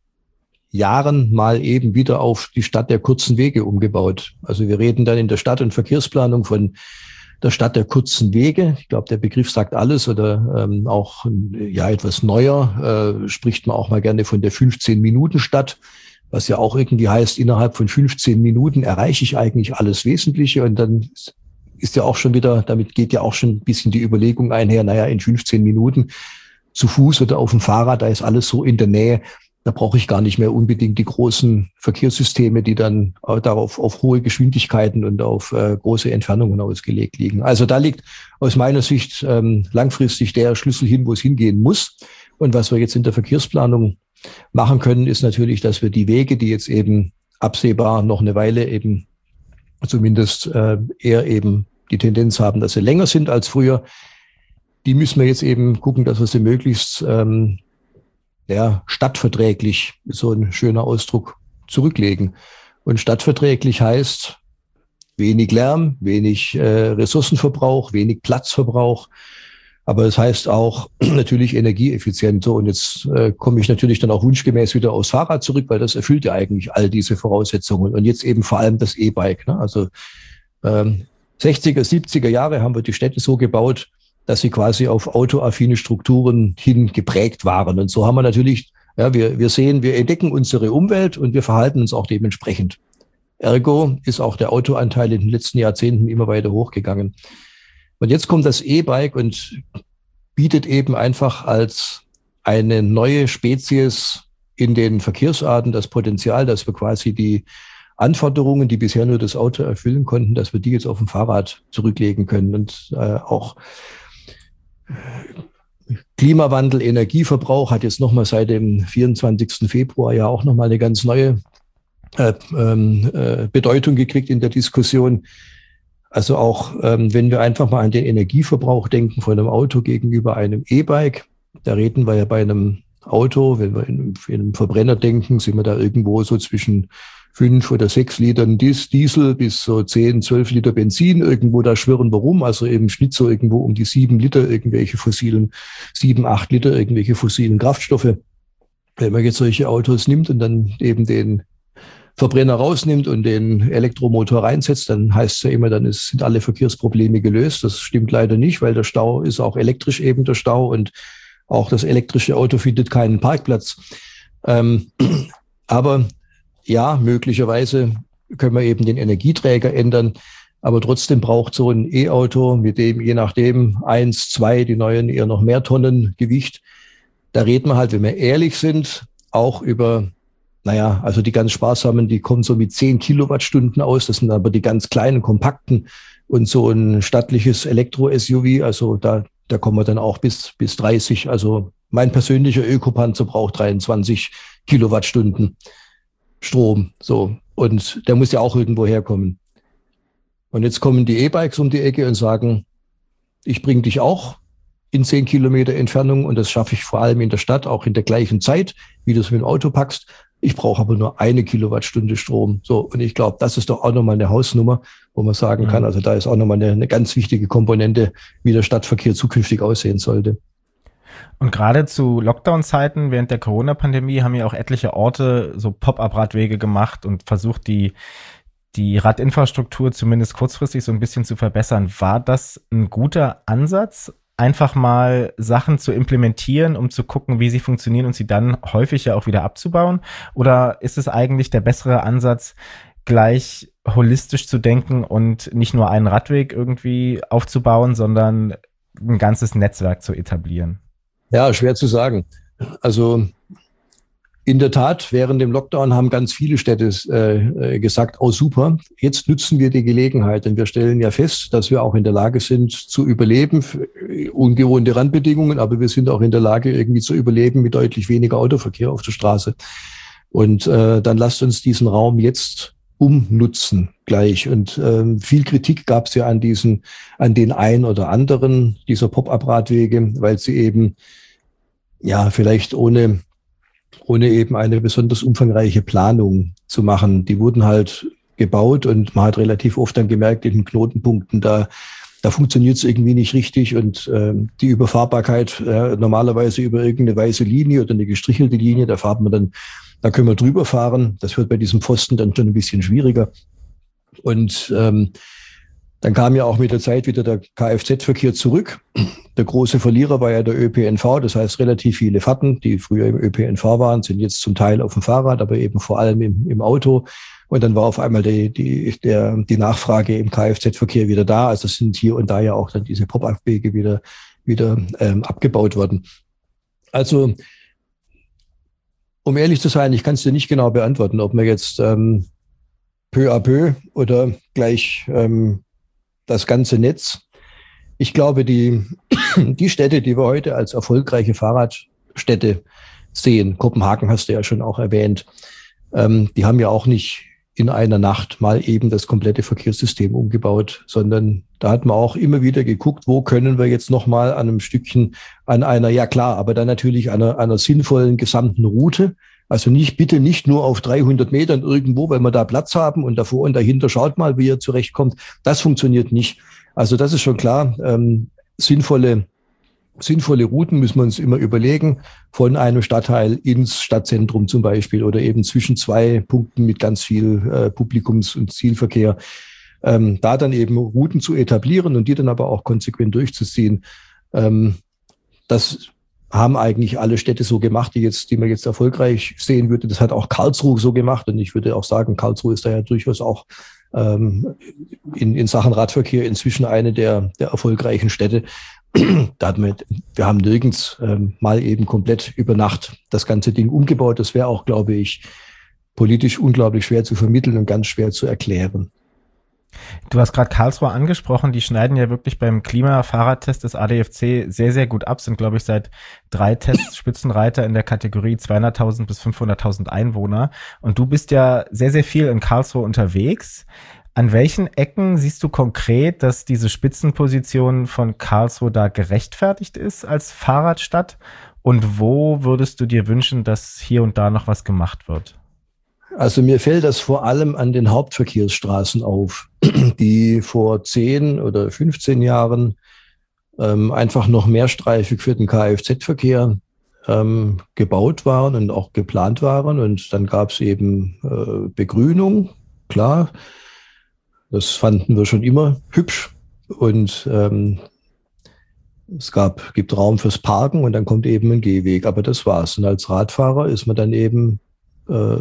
Jahren mal eben wieder auf die Stadt der kurzen Wege umgebaut. Also wir reden dann in der Stadt- und Verkehrsplanung von der Stadt der kurzen Wege. Ich glaube, der Begriff sagt alles oder ähm, auch ja etwas neuer äh, spricht man auch mal gerne von der fünfzehn-Minuten-Stadt, was ja auch irgendwie heißt, innerhalb von fünfzehn Minuten erreiche ich eigentlich alles Wesentliche und dann ist ja auch schon wieder, damit geht ja auch schon ein bisschen die Überlegung einher, naja, in fünfzehn Minuten zu Fuß oder auf dem Fahrrad, da ist alles so in der Nähe. Da brauche ich gar nicht mehr unbedingt die großen Verkehrssysteme, die dann darauf auf hohe Geschwindigkeiten und auf äh, große Entfernungen ausgelegt liegen. Also da liegt aus meiner Sicht ähm, langfristig der Schlüssel hin, wo es hingehen muss. Und was wir jetzt in der Verkehrsplanung machen können, ist natürlich, dass wir die Wege, die jetzt eben absehbar noch eine Weile eben zumindest äh, eher eben die Tendenz haben, dass sie länger sind als früher, die müssen wir jetzt eben gucken, dass wir sie möglichst ähm, ja, stadtverträglich, so ein schöner Ausdruck, zurücklegen. Und stadtverträglich heißt wenig Lärm, wenig äh, Ressourcenverbrauch, wenig Platzverbrauch. Aber es heißt auch natürlich energieeffizient. So, und jetzt äh, komme ich natürlich dann auch wunschgemäß wieder aufs Fahrrad zurück, weil das erfüllt ja eigentlich all diese Voraussetzungen. Und jetzt eben vor allem das E-Bike. Ne? Also ähm, sechziger, siebziger Jahre haben wir die Städte so gebaut, dass sie quasi auf autoaffine Strukturen hin geprägt waren. Und so haben wir natürlich, ja, wir, wir sehen, wir entdecken unsere Umwelt und wir verhalten uns auch dementsprechend. Ergo ist auch der Autoanteil in den letzten Jahrzehnten immer weiter hochgegangen. Und jetzt kommt das E-Bike und bietet eben einfach als eine neue Spezies in den Verkehrsarten das Potenzial, dass wir quasi die Anforderungen, die bisher nur das Auto erfüllen konnten, dass wir die jetzt auf dem Fahrrad zurücklegen können. Und äh, auch Klimawandel, Energieverbrauch hat jetzt nochmal seit dem vierundzwanzigsten Februar ja auch nochmal eine ganz neue äh, äh, Bedeutung gekriegt in der Diskussion. Also auch, ähm, wenn wir einfach mal an den Energieverbrauch denken von einem Auto gegenüber einem E-Bike, da reden wir ja bei einem Auto, wenn wir in, in einem Verbrenner denken, sind wir da irgendwo so zwischen fünf oder sechs Litern Diesel bis so zehn, zwölf Liter Benzin. Irgendwo da schwirren wir rum, also im Schnitt so irgendwo um die sieben Liter irgendwelche fossilen, sieben, acht Liter irgendwelche fossilen Kraftstoffe. Wenn man jetzt solche Autos nimmt und dann eben den Verbrenner rausnimmt und den Elektromotor reinsetzt, dann heißt es ja immer, dann ist, sind alle Verkehrsprobleme gelöst. Das stimmt leider nicht, weil der Stau ist auch elektrisch eben der Stau und auch das elektrische Auto findet keinen Parkplatz. Ähm, aber ja, möglicherweise können wir eben den Energieträger ändern, aber trotzdem braucht so ein E-Auto mit dem, je nachdem, eins, zwei, die neuen eher noch mehr Tonnen Gewicht. Da reden wir halt, wenn wir ehrlich sind, auch über Naja, also die ganz sparsamen, die kommen so mit zehn Kilowattstunden aus. Das sind aber die ganz kleinen, kompakten und so ein stattliches Elektro-S U V. Also da, da kommen wir dann auch bis, bis dreißig. Also mein persönlicher Ökopanzer braucht dreiundzwanzig Kilowattstunden Strom. So. Und der muss ja auch irgendwo herkommen. Und jetzt kommen die E-Bikes um die Ecke und sagen, ich bringe dich auch in zehn Kilometer Entfernung und das schaffe ich vor allem in der Stadt, auch in der gleichen Zeit, wie du es mit dem Auto packst. Ich brauche aber nur eine Kilowattstunde Strom. So, und ich glaube, das ist doch auch nochmal eine Hausnummer, wo man sagen kann, also da ist auch nochmal eine, eine ganz wichtige Komponente, wie der Stadtverkehr zukünftig aussehen sollte. Und gerade zu Lockdown-Zeiten während der Corona-Pandemie haben ja auch etliche Orte so Pop-up-Radwege gemacht und versucht, die, die Radinfrastruktur zumindest kurzfristig so ein bisschen zu verbessern. War das ein guter Ansatz? Einfach mal Sachen zu implementieren, um zu gucken, wie sie funktionieren und sie dann häufig ja auch wieder abzubauen? Oder ist es eigentlich der bessere Ansatz, gleich holistisch zu denken und nicht nur einen Radweg irgendwie aufzubauen, sondern ein ganzes Netzwerk zu etablieren? Ja, schwer zu sagen. Also in der Tat, während dem Lockdown haben ganz viele Städte äh, gesagt, oh super, jetzt nutzen wir die Gelegenheit. Denn wir stellen ja fest, dass wir auch in der Lage sind zu überleben, ungewohnte Randbedingungen, aber wir sind auch in der Lage irgendwie zu überleben mit deutlich weniger Autoverkehr auf der Straße. Und äh, dann lasst uns diesen Raum jetzt umnutzen gleich. Und ähm, viel Kritik gab es ja an diesen, an den ein oder anderen dieser Pop-up-Radwege, weil sie eben ja vielleicht ohne ohne eben eine besonders umfangreiche Planung zu machen. Die wurden halt gebaut und man hat relativ oft dann gemerkt, in den Knotenpunkten, da, da funktioniert es irgendwie nicht richtig und äh, die Überfahrbarkeit äh, normalerweise über irgendeine weiße Linie oder eine gestrichelte Linie, da fahren wir dann, da können wir drüber fahren. Das wird bei diesem Pfosten dann schon ein bisschen schwieriger. Und ähm, dann kam ja auch mit der Zeit wieder der Kfz-Verkehr zurück. Der große Verlierer war ja der Ö P N V. Das heißt, relativ viele Fahrten, die früher im Ö P N V waren, sind jetzt zum Teil auf dem Fahrrad, aber eben vor allem im, im Auto. Und dann war auf einmal die, die, der, die Nachfrage im Kfz-Verkehr wieder da. Also sind hier und da ja auch dann diese Pop-up-Wege wieder, wieder ähm, abgebaut worden. Also, um ehrlich zu sein, ich kann es dir nicht genau beantworten, ob man jetzt ähm, peu à peu oder gleich ähm, das ganze Netz. Ich glaube, die, die Städte, die wir heute als erfolgreiche Fahrradstädte sehen, Kopenhagen hast du ja schon auch erwähnt, ähm, die haben ja auch nicht in einer Nacht mal eben das komplette Verkehrssystem umgebaut, sondern da hat man auch immer wieder geguckt, wo können wir jetzt nochmal an einem Stückchen, an einer, ja klar, aber dann natürlich einer, einer sinnvollen gesamten Route. Also nicht, bitte nicht nur auf dreihundert Metern irgendwo, weil wir da Platz haben und davor und dahinter schaut mal, wie ihr zurechtkommt. Das funktioniert nicht. Also das ist schon klar. Ähm, sinnvolle, sinnvolle Routen müssen wir uns immer überlegen, von einem Stadtteil ins Stadtzentrum zum Beispiel oder eben zwischen zwei Punkten mit ganz viel äh, Publikums- und Zielverkehr. Ähm, da dann eben Routen zu etablieren und die dann aber auch konsequent durchzuziehen. Ähm, das haben eigentlich alle Städte so gemacht, die jetzt, die man jetzt erfolgreich sehen würde. Das hat auch Karlsruhe so gemacht. Und ich würde auch sagen, Karlsruhe ist da ja durchaus auch ähm, in, in Sachen Radverkehr inzwischen eine der, der erfolgreichen Städte. Da hat man, wir haben nirgends ähm, mal eben komplett über Nacht das ganze Ding umgebaut. Das wäre auch, glaube ich, politisch unglaublich schwer zu vermitteln und ganz schwer zu erklären. Du hast gerade Karlsruhe angesprochen, die schneiden ja wirklich beim Klima-Fahrradtest des A D F C sehr, sehr gut ab, sind, glaube ich, seit drei Tests Spitzenreiter in der Kategorie zweihunderttausend bis fünfhunderttausend Einwohner. Und du bist ja sehr, sehr viel in Karlsruhe unterwegs. An welchen Ecken siehst du konkret, dass diese Spitzenposition von Karlsruhe da gerechtfertigt ist als Fahrradstadt? Und wo würdest du dir wünschen, dass hier und da noch was gemacht wird? Also mir fällt das vor allem an den Hauptverkehrsstraßen auf, die vor zehn oder fünfzehn Jahren ähm, einfach noch mehrstreifig für den Kfz-Verkehr ähm, gebaut waren und auch geplant waren. Und dann gab es eben äh, Begrünung, klar. Das fanden wir schon immer hübsch. Und ähm, es gab, gibt Raum fürs Parken und dann kommt eben ein Gehweg. Aber das war's. Und als Radfahrer ist man dann eben, äh,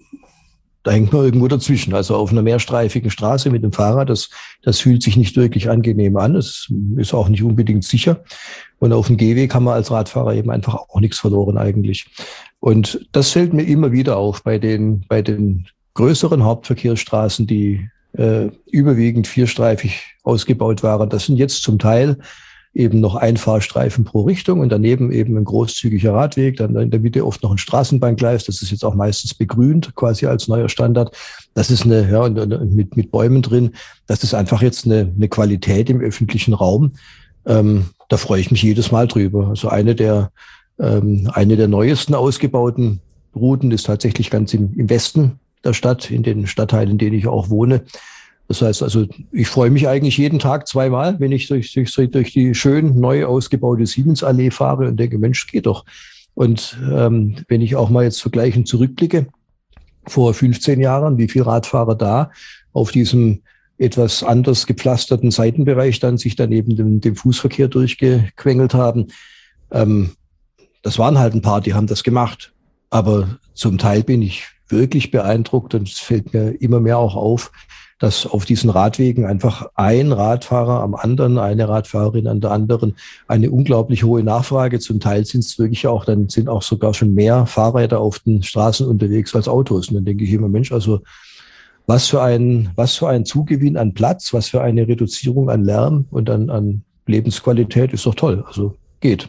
da hängt man irgendwo dazwischen. Also auf einer mehrstreifigen Straße mit dem Fahrrad, das, das fühlt sich nicht wirklich angenehm an. Es ist auch nicht unbedingt sicher. Und auf dem Gehweg haben wir als Radfahrer eben einfach auch nichts verloren eigentlich. Und das fällt mir immer wieder auf bei den, bei den größeren Hauptverkehrsstraßen, die äh, überwiegend vierstreifig ausgebaut waren. Das sind jetzt zum Teil eben noch ein Fahrstreifen pro Richtung und daneben eben ein großzügiger Radweg, dann in der Mitte oft noch ein Straßenbahngleis, das ist jetzt auch meistens begrünt, quasi als neuer Standard. Das ist eine, ja, und, und mit, mit Bäumen drin, das ist einfach jetzt eine, eine Qualität im öffentlichen Raum. Ähm, da freue ich mich jedes Mal drüber. Also eine der, ähm, eine der neuesten ausgebauten Routen ist tatsächlich ganz im, im Westen der Stadt, in den Stadtteilen, in denen ich auch wohne. Das heißt also, ich freue mich eigentlich jeden Tag zweimal, wenn ich durch, durch, durch die schön neu ausgebaute Siemensallee fahre und denke, Mensch, geht doch. Und ähm, wenn ich auch mal jetzt vergleichend zurückblicke, vor fünfzehn Jahren, wie viele Radfahrer da auf diesem etwas anders gepflasterten Seitenbereich dann sich daneben dem, dem Fußverkehr durchgequengelt haben, ähm, das waren halt ein paar, die haben das gemacht. Aber zum Teil bin ich wirklich beeindruckt und es fällt mir immer mehr auch auf, dass auf diesen Radwegen einfach ein Radfahrer am anderen, eine Radfahrerin an der anderen, eine unglaublich hohe Nachfrage. Zum Teil sind es wirklich auch, dann sind auch sogar schon mehr Fahrräder auf den Straßen unterwegs als Autos. Und dann denke ich immer, Mensch, also was für ein, was für ein Zugewinn an Platz, was für eine Reduzierung an Lärm und an, an Lebensqualität ist doch toll. Also geht.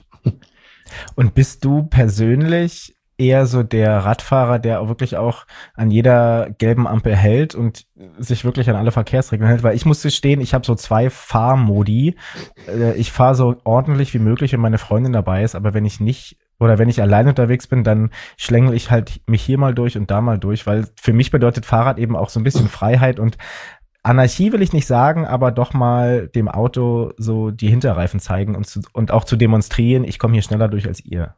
Und bist du persönlich eher so der Radfahrer, der auch wirklich auch an jeder gelben Ampel hält und sich wirklich an alle Verkehrsregeln hält? Weil ich muss gestehen, ich habe so zwei Fahrmodi. Ich fahre so ordentlich wie möglich, wenn meine Freundin dabei ist, aber wenn ich nicht oder wenn ich allein unterwegs bin, dann schlängel ich halt mich hier mal durch und da mal durch, weil für mich bedeutet Fahrrad eben auch so ein bisschen Freiheit und Anarchie will ich nicht sagen, aber doch mal dem Auto so die Hinterreifen zeigen und, zu, und auch zu demonstrieren, ich komme hier schneller durch als ihr.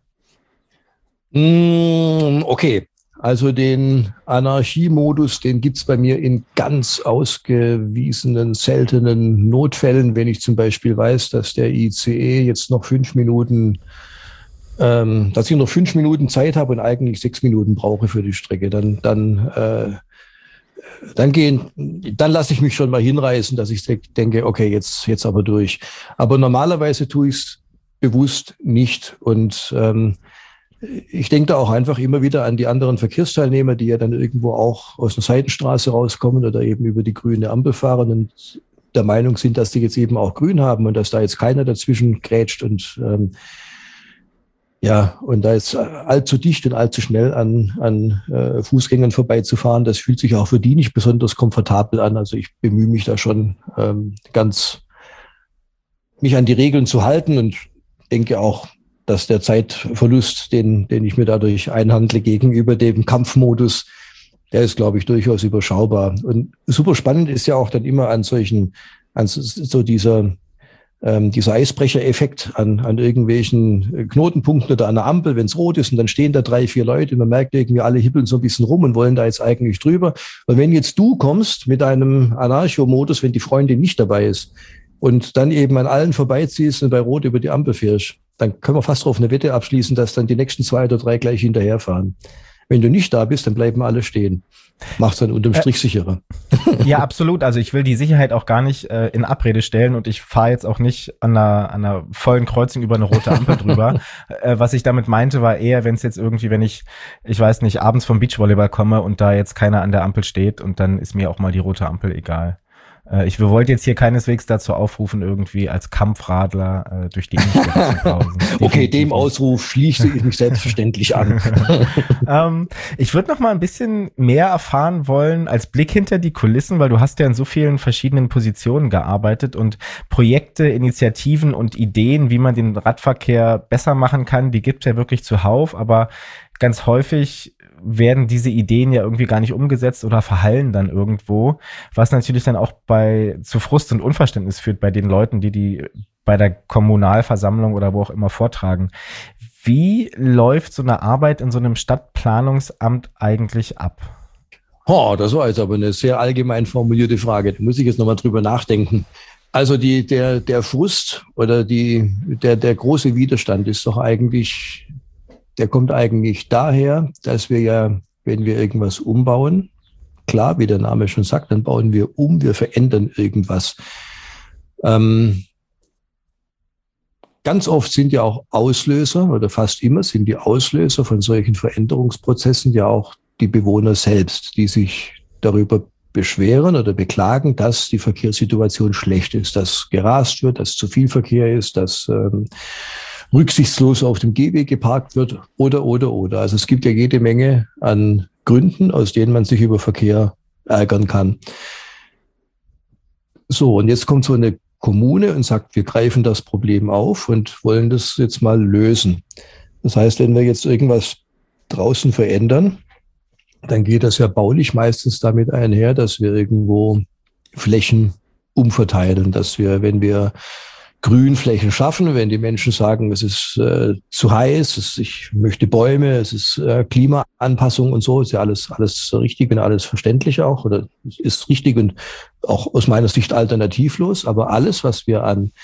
Okay, also den Anarchiemodus, den gibt's bei mir in ganz ausgewiesenen, seltenen Notfällen, wenn ich zum Beispiel weiß, dass der I C E jetzt noch fünf Minuten, ähm, dass ich noch fünf Minuten Zeit habe und eigentlich sechs Minuten brauche für die Strecke, dann, dann, äh, dann gehen, dann lasse ich mich schon mal hinreißen, dass ich denke, okay, jetzt, jetzt aber durch. Aber normalerweise tue ich es bewusst nicht und ähm, ich denke da auch einfach immer wieder an die anderen Verkehrsteilnehmer, die ja dann irgendwo auch aus einer Seitenstraße rauskommen oder eben über die grüne Ampel fahren und der Meinung sind, dass die jetzt eben auch grün haben und dass da jetzt keiner dazwischen grätscht und ähm, ja, und da jetzt allzu dicht und allzu schnell an, an äh, Fußgängern vorbeizufahren, das fühlt sich auch für die nicht besonders komfortabel an. Also ich bemühe mich da schon ähm, ganz, mich an die Regeln zu halten und denke auch, dass der Zeitverlust, den, den ich mir dadurch einhandle gegenüber dem Kampfmodus, der ist, glaube ich, durchaus überschaubar. Und super spannend ist ja auch dann immer an solchen, an so dieser, ähm, dieser Eisbrecher-Effekt an, an irgendwelchen Knotenpunkten oder an der Ampel, wenn es rot ist und dann stehen da drei, vier Leute und man merkt irgendwie, alle hibbeln so ein bisschen rum und wollen da jetzt eigentlich drüber. Und wenn jetzt du kommst mit einem Anarcho-Modus, wenn die Freundin nicht dabei ist und dann eben an allen vorbeiziehst und bei Rot über die Ampel fährst, dann können wir fast drauf eine Wette abschließen, dass dann die nächsten zwei oder drei gleich hinterherfahren. Wenn du nicht da bist, dann bleiben alle stehen. Macht's dann unterm Strich äh, sicherer. Ja, absolut. Also ich will die Sicherheit auch gar nicht äh, in Abrede stellen und ich fahre jetzt auch nicht an einer, an einer vollen Kreuzung über eine rote Ampel drüber. äh, was ich damit meinte, war eher, wenn es jetzt irgendwie, wenn ich, ich weiß nicht, abends vom Beachvolleyball komme und da jetzt keiner an der Ampel steht und dann ist mir auch mal die rote Ampel egal. Ich wollte jetzt hier keineswegs dazu aufrufen, irgendwie als Kampfradler äh, durch die Innenstadt zu brausen. Okay, dem Ausruf schließe ich mich selbstverständlich an. ähm, ich würde noch mal ein bisschen mehr erfahren wollen als Blick hinter die Kulissen, weil du hast ja in so vielen verschiedenen Positionen gearbeitet und Projekte, Initiativen und Ideen, wie man den Radverkehr besser machen kann, die gibt es ja wirklich zuhauf, aber ganz häufig werden diese Ideen ja irgendwie gar nicht umgesetzt oder verhallen dann irgendwo, was natürlich dann auch bei zu Frust und Unverständnis führt bei den Leuten, die die bei der Kommunalversammlung oder wo auch immer vortragen. Wie läuft so eine Arbeit in so einem Stadtplanungsamt eigentlich ab? Oh, das war jetzt aber eine sehr allgemein formulierte Frage. Da muss ich jetzt nochmal drüber nachdenken. Also die, der, der Frust oder die, der, der große Widerstand ist doch eigentlich, der kommt eigentlich daher, dass wir ja, wenn wir irgendwas umbauen, klar, wie der Name schon sagt, dann bauen wir um, wir verändern irgendwas. Ähm, ganz oft sind ja auch Auslöser oder fast immer sind die Auslöser von solchen Veränderungsprozessen ja auch die Bewohner selbst, die sich darüber beschweren oder beklagen, dass die Verkehrssituation schlecht ist, dass gerast wird, dass zu viel Verkehr ist, dass ähm, rücksichtslos auf dem Gehweg geparkt wird oder, oder, oder. Also es gibt ja jede Menge an Gründen, aus denen man sich über Verkehr ärgern kann. So, und jetzt kommt so eine Kommune und sagt, wir greifen das Problem auf und wollen das jetzt mal lösen. Das heißt, wenn wir jetzt irgendwas draußen verändern, dann geht das ja baulich meistens damit einher, dass wir irgendwo Flächen umverteilen, dass wir, wenn wir Grünflächen schaffen, wenn die Menschen sagen, es ist äh, zu heiß, es, ich möchte Bäume, es ist äh, Klimaanpassung und so, ist ja alles, alles richtig und alles verständlich auch oder ist richtig und auch aus meiner Sicht alternativlos, aber alles, was wir an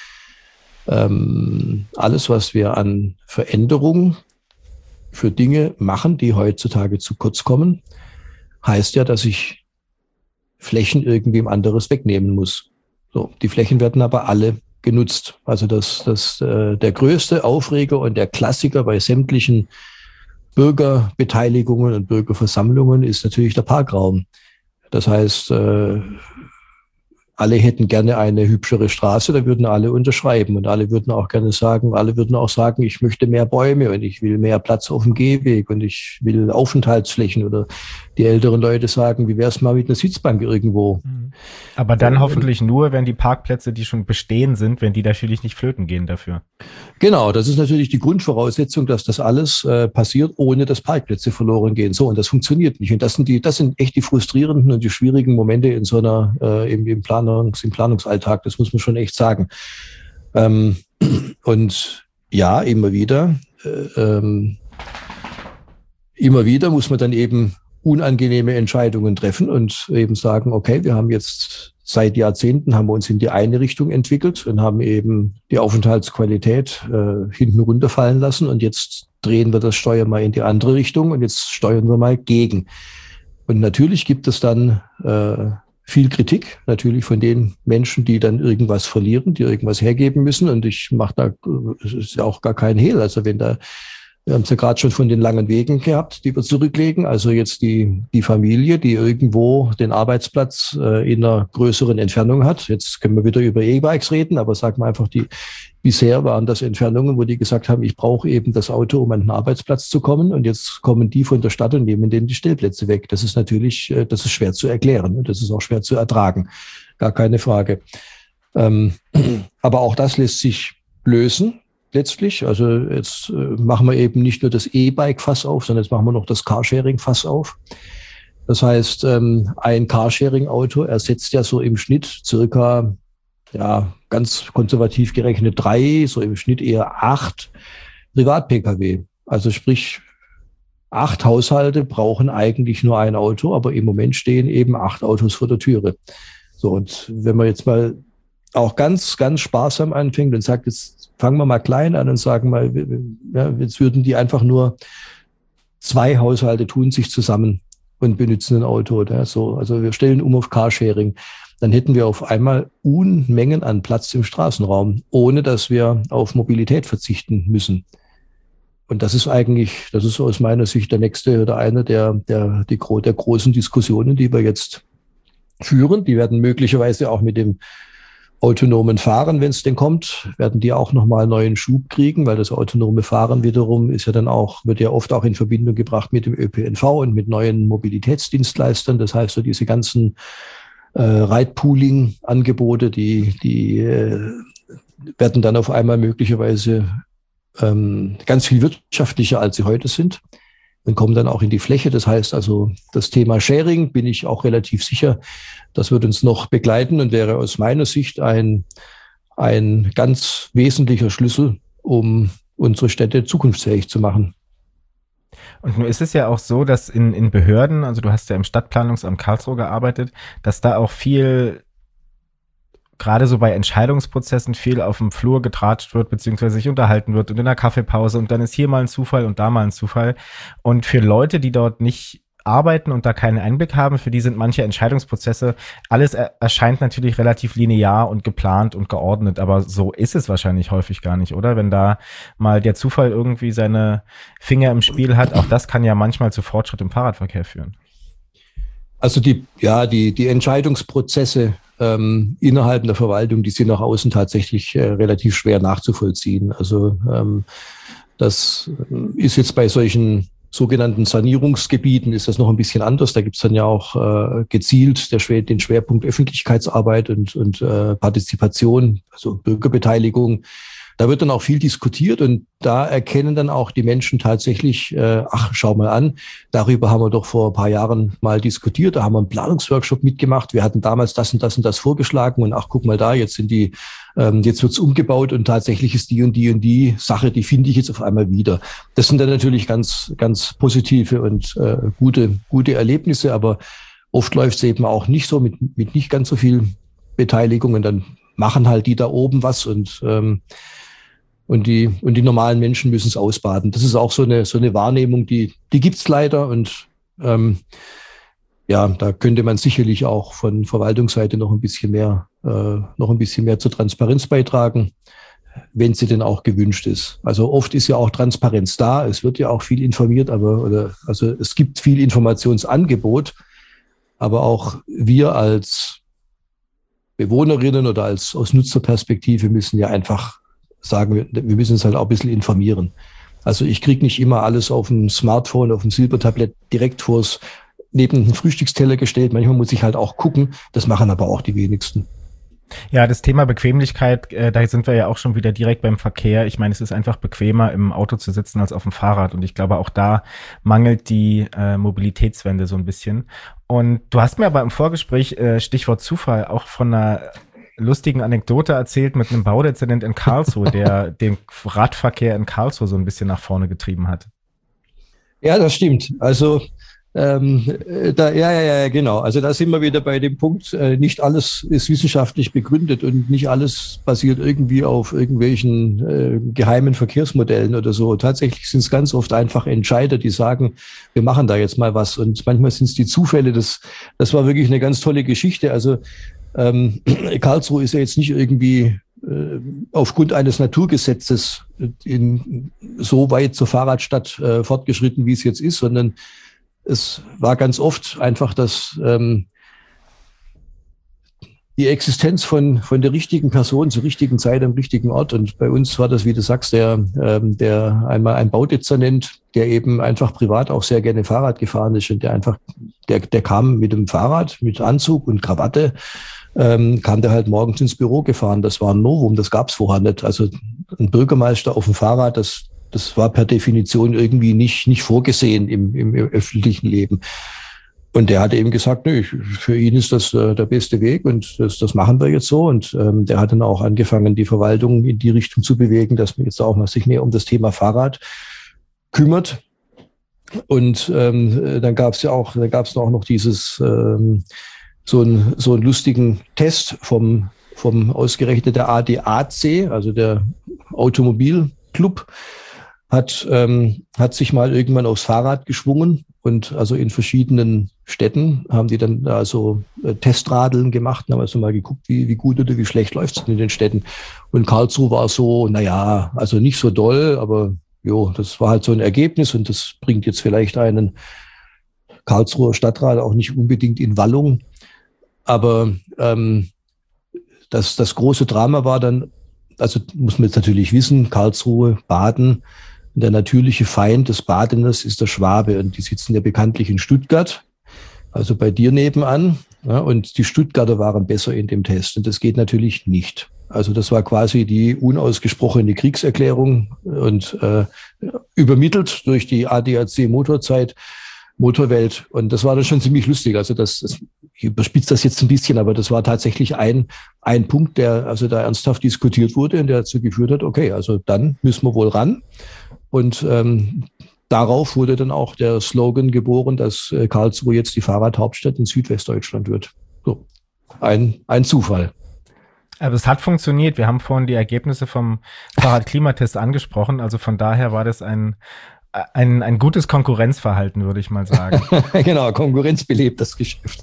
ähm, alles, was wir an Veränderungen für Dinge machen, die heutzutage zu kurz kommen, heißt ja, dass ich Flächen irgendwem anderes wegnehmen muss. So, die Flächen werden aber alle genutzt. Also das, das, äh, der größte Aufreger und der Klassiker bei sämtlichen Bürgerbeteiligungen und Bürgerversammlungen ist natürlich der Parkraum. Das heißt, äh, alle hätten gerne eine hübschere Straße, da würden alle unterschreiben und alle würden auch gerne sagen, alle würden auch sagen, ich möchte mehr Bäume und ich will mehr Platz auf dem Gehweg und ich will Aufenthaltsflächen oder die älteren Leute sagen, wie wäre es mal mit einer Sitzbank irgendwo? Aber dann und, hoffentlich nur, wenn die Parkplätze, die schon bestehen sind, wenn die natürlich nicht flöten gehen dafür. Genau, das ist natürlich die Grundvoraussetzung, dass das alles äh, passiert, ohne dass Parkplätze verloren gehen. So, und das funktioniert nicht. Und das sind die, das sind echt die frustrierenden und die schwierigen Momente in so einer äh, im, im Planungs, im Planungsalltag. Das muss man schon echt sagen. Ähm, und ja, immer wieder, äh, ähm, immer wieder muss man dann eben unangenehme Entscheidungen treffen und eben sagen, okay, wir haben jetzt seit Jahrzehnten haben wir uns in die eine Richtung entwickelt und haben eben die Aufenthaltsqualität äh, hinten runterfallen lassen und jetzt drehen wir das Steuer mal in die andere Richtung und jetzt steuern wir mal gegen. Und natürlich gibt es dann äh, viel Kritik, natürlich von den Menschen, die dann irgendwas verlieren, die irgendwas hergeben müssen. Und ich mache da, es ist ja auch gar kein Hehl. Also wenn da, wir haben es ja gerade schon von den langen Wegen gehabt, die wir zurücklegen. Also jetzt die, die Familie, die irgendwo den Arbeitsplatz äh, in einer größeren Entfernung hat. Jetzt können wir wieder über E-Bikes reden, aber sagen wir einfach, die bisher waren das Entfernungen, wo die gesagt haben, ich brauche eben das Auto, um an den Arbeitsplatz zu kommen. Und jetzt kommen die von der Stadt und nehmen denen die Stellplätze weg. Das ist natürlich, äh, das ist schwer zu erklären und das ist auch schwer zu ertragen. Gar keine Frage. Ähm, aber auch das lässt sich lösen. Letztlich, also jetzt äh, machen wir eben nicht nur das E-Bike-Fass auf, sondern jetzt machen wir noch das Carsharing-Fass auf. Das heißt, ähm, ein Carsharing-Auto ersetzt ja so im Schnitt circa, ja, ganz konservativ gerechnet drei, so im Schnitt eher acht Privat-P K W. Also sprich, acht Haushalte brauchen eigentlich nur ein Auto, aber im Moment stehen eben acht Autos vor der Türe. So, und wenn man jetzt mal auch ganz, ganz sparsam anfängt und sagt, jetzt fangen wir mal klein an und sagen mal, ja, jetzt würden die einfach nur zwei Haushalte tun sich zusammen und benutzen ein Auto. Ja, so, also wir stellen um auf Carsharing. Dann hätten wir auf einmal Unmengen an Platz im Straßenraum, ohne dass wir auf Mobilität verzichten müssen. Und das ist eigentlich, das ist aus meiner Sicht der nächste oder eine der, der, die, der großen Diskussionen, die wir jetzt führen. Die werden möglicherweise auch mit dem autonomen Fahren, wenn es denn kommt, werden die auch nochmal neuen Schub kriegen, weil das autonome Fahren wiederum ist ja dann auch, wird ja oft auch in Verbindung gebracht mit dem Ö P N V und mit neuen Mobilitätsdienstleistern. Das heißt, so diese ganzen äh, Ride-Pooling-Angebote, die, die äh, werden dann auf einmal möglicherweise ähm, ganz viel wirtschaftlicher, als sie heute sind. und kommen dann auch in die Fläche. Das heißt also, das Thema Sharing bin ich auch relativ sicher, das wird uns noch begleiten und wäre aus meiner Sicht ein, ein ganz wesentlicher Schlüssel, um unsere Städte zukunftsfähig zu machen. Und nun ist es ja auch so, dass in, in Behörden, also du hast ja im Stadtplanungsamt Karlsruhe gearbeitet, dass da auch viel, gerade so bei Entscheidungsprozessen, viel auf dem Flur getratscht wird, beziehungsweise sich unterhalten wird und in der Kaffeepause und dann ist hier mal ein Zufall und da mal ein Zufall. Und für Leute, die dort nicht arbeiten und da keinen Einblick haben, für die sind manche Entscheidungsprozesse, alles er- erscheint natürlich relativ linear und geplant und geordnet, aber so ist es wahrscheinlich häufig gar nicht, oder? Wenn da mal der Zufall irgendwie seine Finger im Spiel hat, auch das kann ja manchmal zu Fortschritt im Fahrradverkehr führen. Also die, ja, die, die Entscheidungsprozesse ähm, innerhalb der Verwaltung, die sind nach außen tatsächlich äh, relativ schwer nachzuvollziehen. Also ähm, das ist jetzt bei solchen sogenannten Sanierungsgebieten ist das noch ein bisschen anders. Da gibt es dann ja auch äh, gezielt der, den Schwerpunkt Öffentlichkeitsarbeit und, und äh, Partizipation, also Bürgerbeteiligung. Da wird dann auch viel diskutiert und da erkennen dann auch die Menschen tatsächlich, äh, ach, schau mal an, darüber haben wir doch vor ein paar Jahren mal diskutiert, da haben wir einen Planungsworkshop mitgemacht, wir hatten damals das und das und das vorgeschlagen und ach, guck mal da, jetzt sind die, ähm, jetzt wird's umgebaut und tatsächlich ist die und die und die Sache, die finde ich jetzt auf einmal wieder. Das sind dann natürlich ganz, ganz positive und äh, gute, gute Erlebnisse, aber oft läuft's eben auch nicht so mit, mit nicht ganz so viel Beteiligung und dann machen halt die da oben was und ähm, Und die, und die normalen Menschen müssen es ausbaden. Das ist auch so eine, so eine Wahrnehmung, die, die gibt's leider. Und ähm, ja, da könnte man sicherlich auch von Verwaltungsseite noch ein bisschen mehr, äh, noch ein bisschen mehr zur Transparenz beitragen, wenn sie denn auch gewünscht ist. Also oft ist ja auch Transparenz da. Es wird ja auch viel informiert, aber, oder, also es gibt viel Informationsangebot. Aber auch wir als Bewohnerinnen oder als, aus Nutzerperspektive müssen ja einfach sagen, wir, wir müssen uns halt auch ein bisschen informieren. Also ich kriege nicht immer alles auf dem Smartphone, auf dem Silbertablett direkt vors neben den Frühstücksteller gestellt. Manchmal muss ich halt auch gucken. Das machen aber auch die wenigsten. Ja, das Thema Bequemlichkeit, äh, da sind wir ja auch schon wieder direkt beim Verkehr. Ich meine, es ist einfach bequemer, im Auto zu sitzen als auf dem Fahrrad. Und ich glaube, auch da mangelt die äh, Mobilitätswende so ein bisschen. Und du hast mir aber im Vorgespräch, äh, Stichwort Zufall, auch von einer lustigen Anekdote erzählt mit einem Baudezernent in Karlsruhe, der den Radverkehr in Karlsruhe so ein bisschen nach vorne getrieben hat. Ja, das stimmt. Also ähm, da, ja, ja, ja, genau. Also da sind wir wieder bei dem Punkt, äh, nicht alles ist wissenschaftlich begründet und nicht alles basiert irgendwie auf irgendwelchen äh, geheimen Verkehrsmodellen oder so. Tatsächlich sind es ganz oft einfach Entscheider, die sagen, wir machen da jetzt mal was. Und manchmal sind es die Zufälle. Das, das war wirklich eine ganz tolle Geschichte. Also Ähm, Karlsruhe ist ja jetzt nicht irgendwie äh, aufgrund eines Naturgesetzes in, so weit zur Fahrradstadt äh, fortgeschritten, wie es jetzt ist, sondern es war ganz oft einfach das, ähm, die Existenz von, von der richtigen Person zur richtigen Zeit am richtigen Ort. Und bei uns war das, wie du sagst, der, ähm, der einmal ein Baudezernent, der eben einfach privat auch sehr gerne Fahrrad gefahren ist und der einfach, der, der kam mit dem Fahrrad, mit Anzug und Krawatte, ähm, kam der halt morgens ins Büro gefahren. Das war ein Novum, das gab's vorher nicht. Also ein Bürgermeister auf dem Fahrrad, das, das war per Definition irgendwie nicht, nicht vorgesehen im, im, im öffentlichen Leben. Und der hat eben gesagt, nö, für ihn ist das äh, der beste Weg und das, das machen wir jetzt so. Und ähm, der hat dann auch angefangen, die Verwaltung in die Richtung zu bewegen, dass man jetzt auch mal sich mehr um das Thema Fahrrad kümmert. Und ähm, dann gab es ja auch, da gab es auch noch dieses ähm, so einen so einen lustigen Test vom vom ausgerechnet der A D A C, also der Automobilclub, hat ähm, hat sich mal irgendwann aufs Fahrrad geschwungen und also in verschiedenen Städten haben die dann da so äh, Testradeln gemacht und haben also mal geguckt, wie wie gut oder wie schlecht läuft's in den Städten. Und Karlsruhe war so, naja, also nicht so doll, aber jo, das war halt so ein Ergebnis und das bringt jetzt vielleicht einen Karlsruher Stadtrat auch nicht unbedingt in Wallung. Aber ähm, das, das große Drama war dann, also muss man jetzt natürlich wissen, Karlsruhe, Baden, der natürliche Feind des Badeners ist der Schwabe und die sitzen ja bekanntlich in Stuttgart, also bei dir nebenan. Ja, und die Stuttgarter waren besser in dem Test und das geht natürlich nicht. Also das war quasi die unausgesprochene Kriegserklärung und äh, übermittelt durch die A D A C-Motorzeit, Motorwelt. Und das war dann schon ziemlich lustig. Also das, das ich überspitze das jetzt ein bisschen, aber das war tatsächlich ein, ein Punkt, der also da ernsthaft diskutiert wurde und der dazu geführt hat, okay, also dann müssen wir wohl ran. Und ähm, darauf wurde dann auch der Slogan geboren, dass äh, Karlsruhe jetzt die Fahrradhauptstadt in Südwestdeutschland wird. So, ein, ein Zufall. Aber es hat funktioniert. Wir haben vorhin die Ergebnisse vom Fahrradklimatest angesprochen. Also von daher war das ein Ein, ein gutes Konkurrenzverhalten, würde ich mal sagen. Genau, Konkurrenz belebt das Geschäft.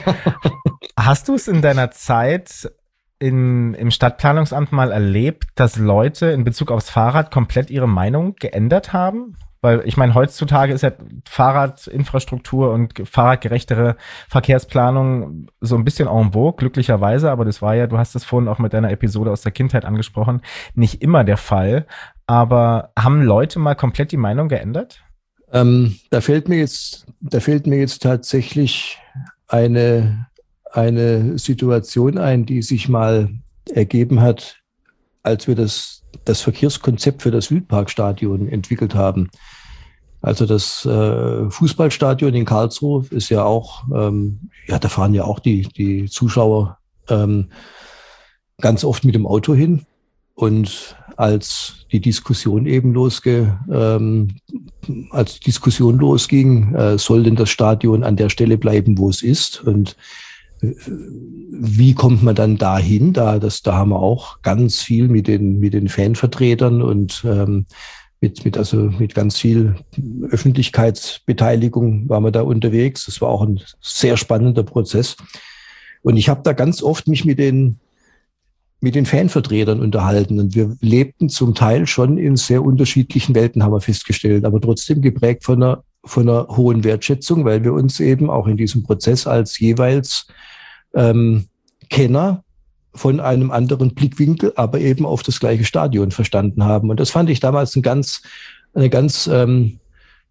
Hast du es in deiner Zeit in, im Stadtplanungsamt mal erlebt, dass Leute in Bezug aufs Fahrrad komplett ihre Meinung geändert haben? Weil ich meine, heutzutage ist ja Fahrradinfrastruktur und fahrradgerechtere Verkehrsplanung so ein bisschen en vogue, glücklicherweise. Aber das war ja, du hast es vorhin auch mit deiner Episode aus der Kindheit angesprochen, nicht immer der Fall. Aber haben Leute mal komplett die Meinung geändert? Ähm, da fällt mir jetzt, da fällt mir jetzt tatsächlich eine, eine Situation ein, die sich mal ergeben hat, als wir das, das Verkehrskonzept für das Wildparkstadion entwickelt haben. Also das äh, Fußballstadion in Karlsruhe ist ja auch, ähm, ja, da fahren ja auch die, die Zuschauer ähm, ganz oft mit dem Auto hin. Und als die Diskussion eben losge, ähm, als die Diskussion losging, äh, soll denn das Stadion an der Stelle bleiben, wo es ist? Und äh, wie kommt man dann dahin? Da, das, da haben wir auch ganz viel mit den, mit den Fanvertretern und ähm, mit, mit, also mit ganz viel Öffentlichkeitsbeteiligung waren wir da unterwegs. Das war auch ein sehr spannender Prozess. Und ich habe da ganz oft mich mit den mit den Fanvertretern unterhalten. Und wir lebten zum Teil schon in sehr unterschiedlichen Welten, haben wir festgestellt, aber trotzdem geprägt von einer, von einer hohen Wertschätzung, weil wir uns eben auch in diesem Prozess als jeweils ähm, Kenner von einem anderen Blickwinkel, aber eben auf das gleiche Stadion verstanden haben. Und das fand ich damals ein ganz, eine ganz ähm,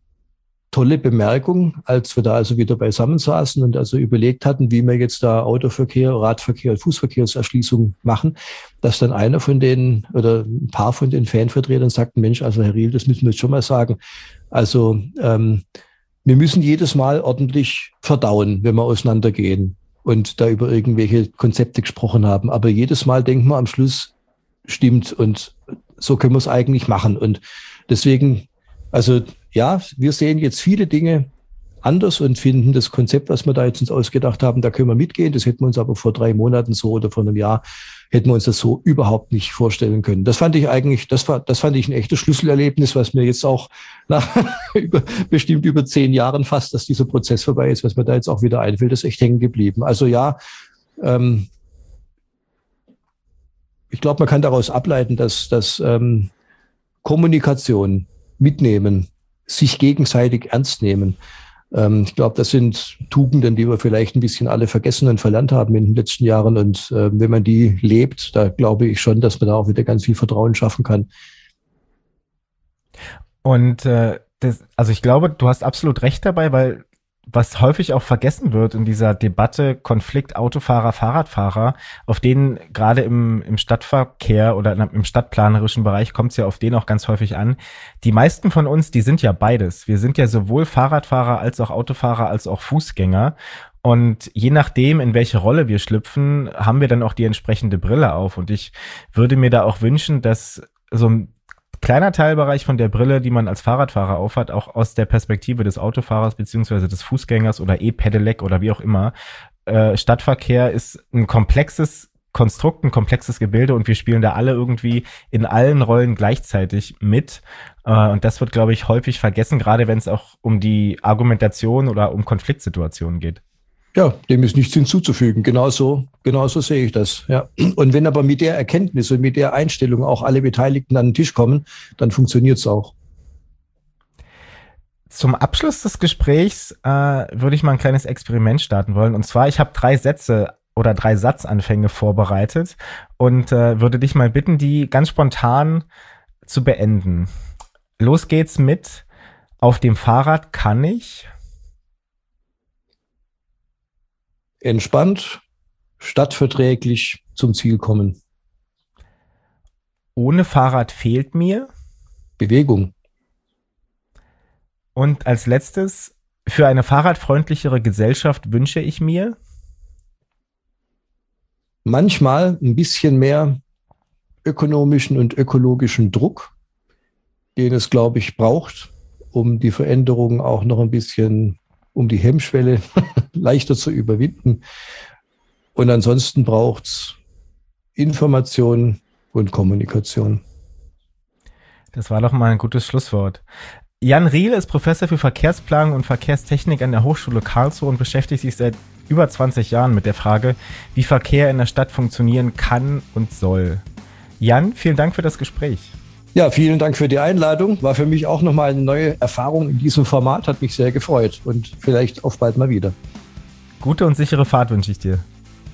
tolle Bemerkung, als wir da also wieder beisammen saßen und also überlegt hatten, wie wir jetzt da Autoverkehr, Radverkehr und Fußverkehrserschließung machen, dass dann einer von den oder ein paar von den Fanvertretern sagten, Mensch, also Herr Riehl, das müssen wir jetzt schon mal sagen. Also ähm, wir müssen jedes Mal ordentlich verdauen, wenn wir auseinandergehen und da über irgendwelche Konzepte gesprochen haben. Aber jedes Mal denken wir am Schluss, stimmt und so können wir es eigentlich machen. Und deswegen, also ja, wir sehen jetzt viele Dinge anders und finden das Konzept, was wir da jetzt uns ausgedacht haben, da können wir mitgehen. Das hätten wir uns aber vor drei Monaten so oder vor einem Jahr, hätten wir uns das so überhaupt nicht vorstellen können. Das fand ich eigentlich, das war, das fand ich ein echtes Schlüsselerlebnis, was mir jetzt auch nach über, bestimmt über zehn Jahren fast, dass dieser Prozess vorbei ist, was mir da jetzt auch wieder einfällt, ist echt hängen geblieben. Also ja, ähm, ich glaube, man kann daraus ableiten, dass, dass ähm, Kommunikation, Mitnehmen, sich gegenseitig ernst nehmen. Ähm, ich glaube, das sind Tugenden, die wir vielleicht ein bisschen alle vergessen und verlernt haben in den letzten Jahren. Und äh, wenn man die lebt, da glaube ich schon, dass man da auch wieder ganz viel Vertrauen schaffen kann. Und äh, das, also ich glaube, du hast absolut recht dabei, weil was häufig auch vergessen wird in dieser Debatte Konflikt Autofahrer, Fahrradfahrer, auf denen gerade im, im Stadtverkehr oder im stadtplanerischen Bereich kommt es ja auf den auch ganz häufig an. Die meisten von uns, die sind ja beides. Wir sind ja sowohl Fahrradfahrer als auch Autofahrer als auch Fußgänger. Und je nachdem, in welche Rolle wir schlüpfen, haben wir dann auch die entsprechende Brille auf. Und ich würde mir da auch wünschen, dass so ein kleiner Teilbereich von der Brille, die man als Fahrradfahrer aufhat, auch aus der Perspektive des Autofahrers beziehungsweise des Fußgängers oder E-Pedelec oder wie auch immer. Äh, Stadtverkehr ist ein komplexes Konstrukt, ein komplexes Gebilde und wir spielen da alle irgendwie in allen Rollen gleichzeitig mit. Äh, und das wird, glaube ich, häufig vergessen, gerade wenn es auch um die Argumentation oder um Konfliktsituationen geht. Ja, dem ist nichts hinzuzufügen. Genauso, genauso sehe ich das. Ja. Und wenn aber mit der Erkenntnis und mit der Einstellung auch alle Beteiligten an den Tisch kommen, dann funktioniert es auch. Zum Abschluss des Gesprächs äh, würde ich mal ein kleines Experiment starten wollen. Und zwar, ich habe drei Sätze oder drei Satzanfänge vorbereitet und äh, würde dich mal bitten, die ganz spontan zu beenden. Los geht's mit: Auf dem Fahrrad kann ich entspannt, stadtverträglich zum Ziel kommen. Ohne Fahrrad fehlt mir Bewegung. Und als letztes, für eine fahrradfreundlichere Gesellschaft wünsche ich mir Manchmal ein bisschen mehr ökonomischen und ökologischen Druck, den es, glaube ich, braucht, um die Veränderungen auch noch ein bisschen, um die Hemmschwelle leichter zu überwinden. Und ansonsten braucht es Information und Kommunikation. Das war doch mal ein gutes Schlusswort. Jan Riehl ist Professor für Verkehrsplanung und Verkehrstechnik an der Hochschule Karlsruhe und beschäftigt sich seit über zwanzig Jahren mit der Frage, wie Verkehr in der Stadt funktionieren kann und soll. Jan, vielen Dank für das Gespräch. Ja, vielen Dank für die Einladung. War für mich auch nochmal eine neue Erfahrung in diesem Format. Hat mich sehr gefreut und vielleicht auf bald mal wieder. Gute und sichere Fahrt wünsche ich dir.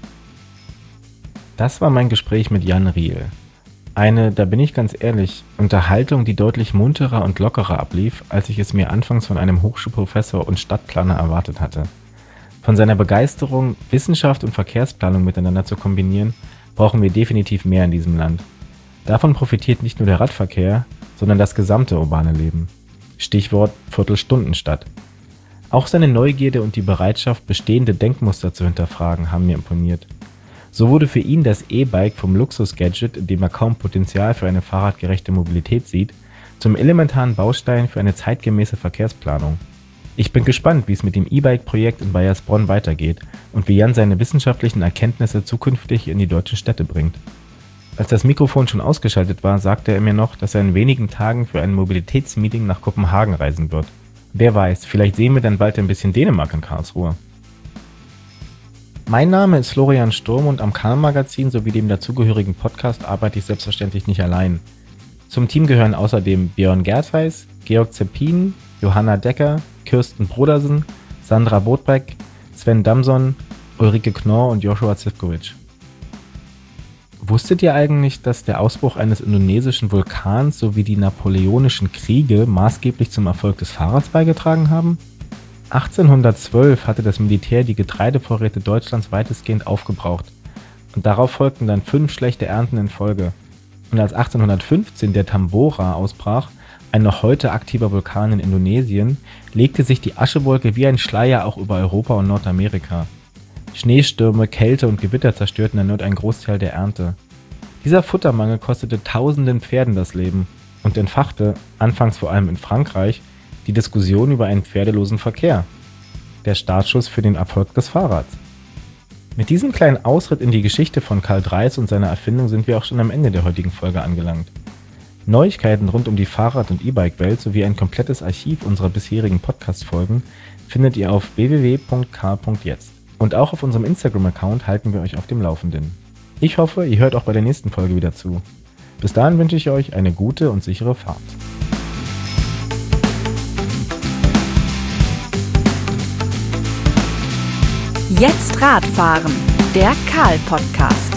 Das war mein Gespräch mit Jan Riehl. Eine, da bin ich ganz ehrlich, Unterhaltung, die deutlich munterer und lockerer ablief, als ich es mir anfangs von einem Hochschulprofessor und Stadtplaner erwartet hatte. Von seiner Begeisterung, Wissenschaft und Verkehrsplanung miteinander zu kombinieren, brauchen wir definitiv mehr in diesem Land. Davon profitiert nicht nur der Radverkehr, sondern das gesamte urbane Leben. Stichwort Viertelstundenstadt. Auch seine Neugierde und die Bereitschaft, bestehende Denkmuster zu hinterfragen, haben mir imponiert. So wurde für ihn das E-Bike vom Luxus-Gadget, in dem er kaum Potenzial für eine fahrradgerechte Mobilität sieht, zum elementaren Baustein für eine zeitgemäße Verkehrsplanung. Ich bin gespannt, wie es mit dem E-Bike-Projekt in Baiersbronn weitergeht und wie Jan seine wissenschaftlichen Erkenntnisse zukünftig in die deutschen Städte bringt. Als das Mikrofon schon ausgeschaltet war, sagte er mir noch, dass er in wenigen Tagen für ein Mobilitätsmeeting nach Kopenhagen reisen wird. Wer weiß, vielleicht sehen wir dann bald ein bisschen Dänemark in Karlsruhe. Mein Name ist Florian Sturm und am Karl-Magazin sowie dem dazugehörigen Podcast arbeite ich selbstverständlich nicht allein. Zum Team gehören außerdem Björn Gertheis, Georg Zeppin, Johanna Decker, Kirsten Brodersen, Sandra Bodbeck, Sven Damson, Ulrike Knorr und Joshua Zivkovic. Wusstet ihr eigentlich, dass der Ausbruch eines indonesischen Vulkans sowie die napoleonischen Kriege maßgeblich zum Erfolg des Fahrrads beigetragen haben? achtzehnhundertzwölf hatte das Militär die Getreidevorräte Deutschlands weitestgehend aufgebraucht und darauf folgten dann fünf schlechte Ernten in Folge. Und als achtzehnhundertfünfzehn der Tambora ausbrach, ein noch heute aktiver Vulkan in Indonesien, legte sich die Aschewolke wie ein Schleier auch über Europa und Nordamerika. Schneestürme, Kälte und Gewitter zerstörten erneut einen Großteil der Ernte. Dieser Futtermangel kostete tausenden Pferden das Leben und entfachte, anfangs vor allem in Frankreich, die Diskussion über einen pferdelosen Verkehr. Der Startschuss für den Erfolg des Fahrrads. Mit diesem kleinen Ausritt in die Geschichte von Karl Dreiss und seiner Erfindung sind wir auch schon am Ende der heutigen Folge angelangt. Neuigkeiten rund um die Fahrrad- und E-Bike-Welt sowie ein komplettes Archiv unserer bisherigen Podcast-Folgen findet ihr auf w w w punkt k punkt jetzt. Und auch auf unserem Instagram-Account halten wir euch auf dem Laufenden. Ich hoffe, ihr hört auch bei der nächsten Folge wieder zu. Bis dahin wünsche ich euch eine gute und sichere Fahrt. Jetzt Radfahren, der Karl-Podcast.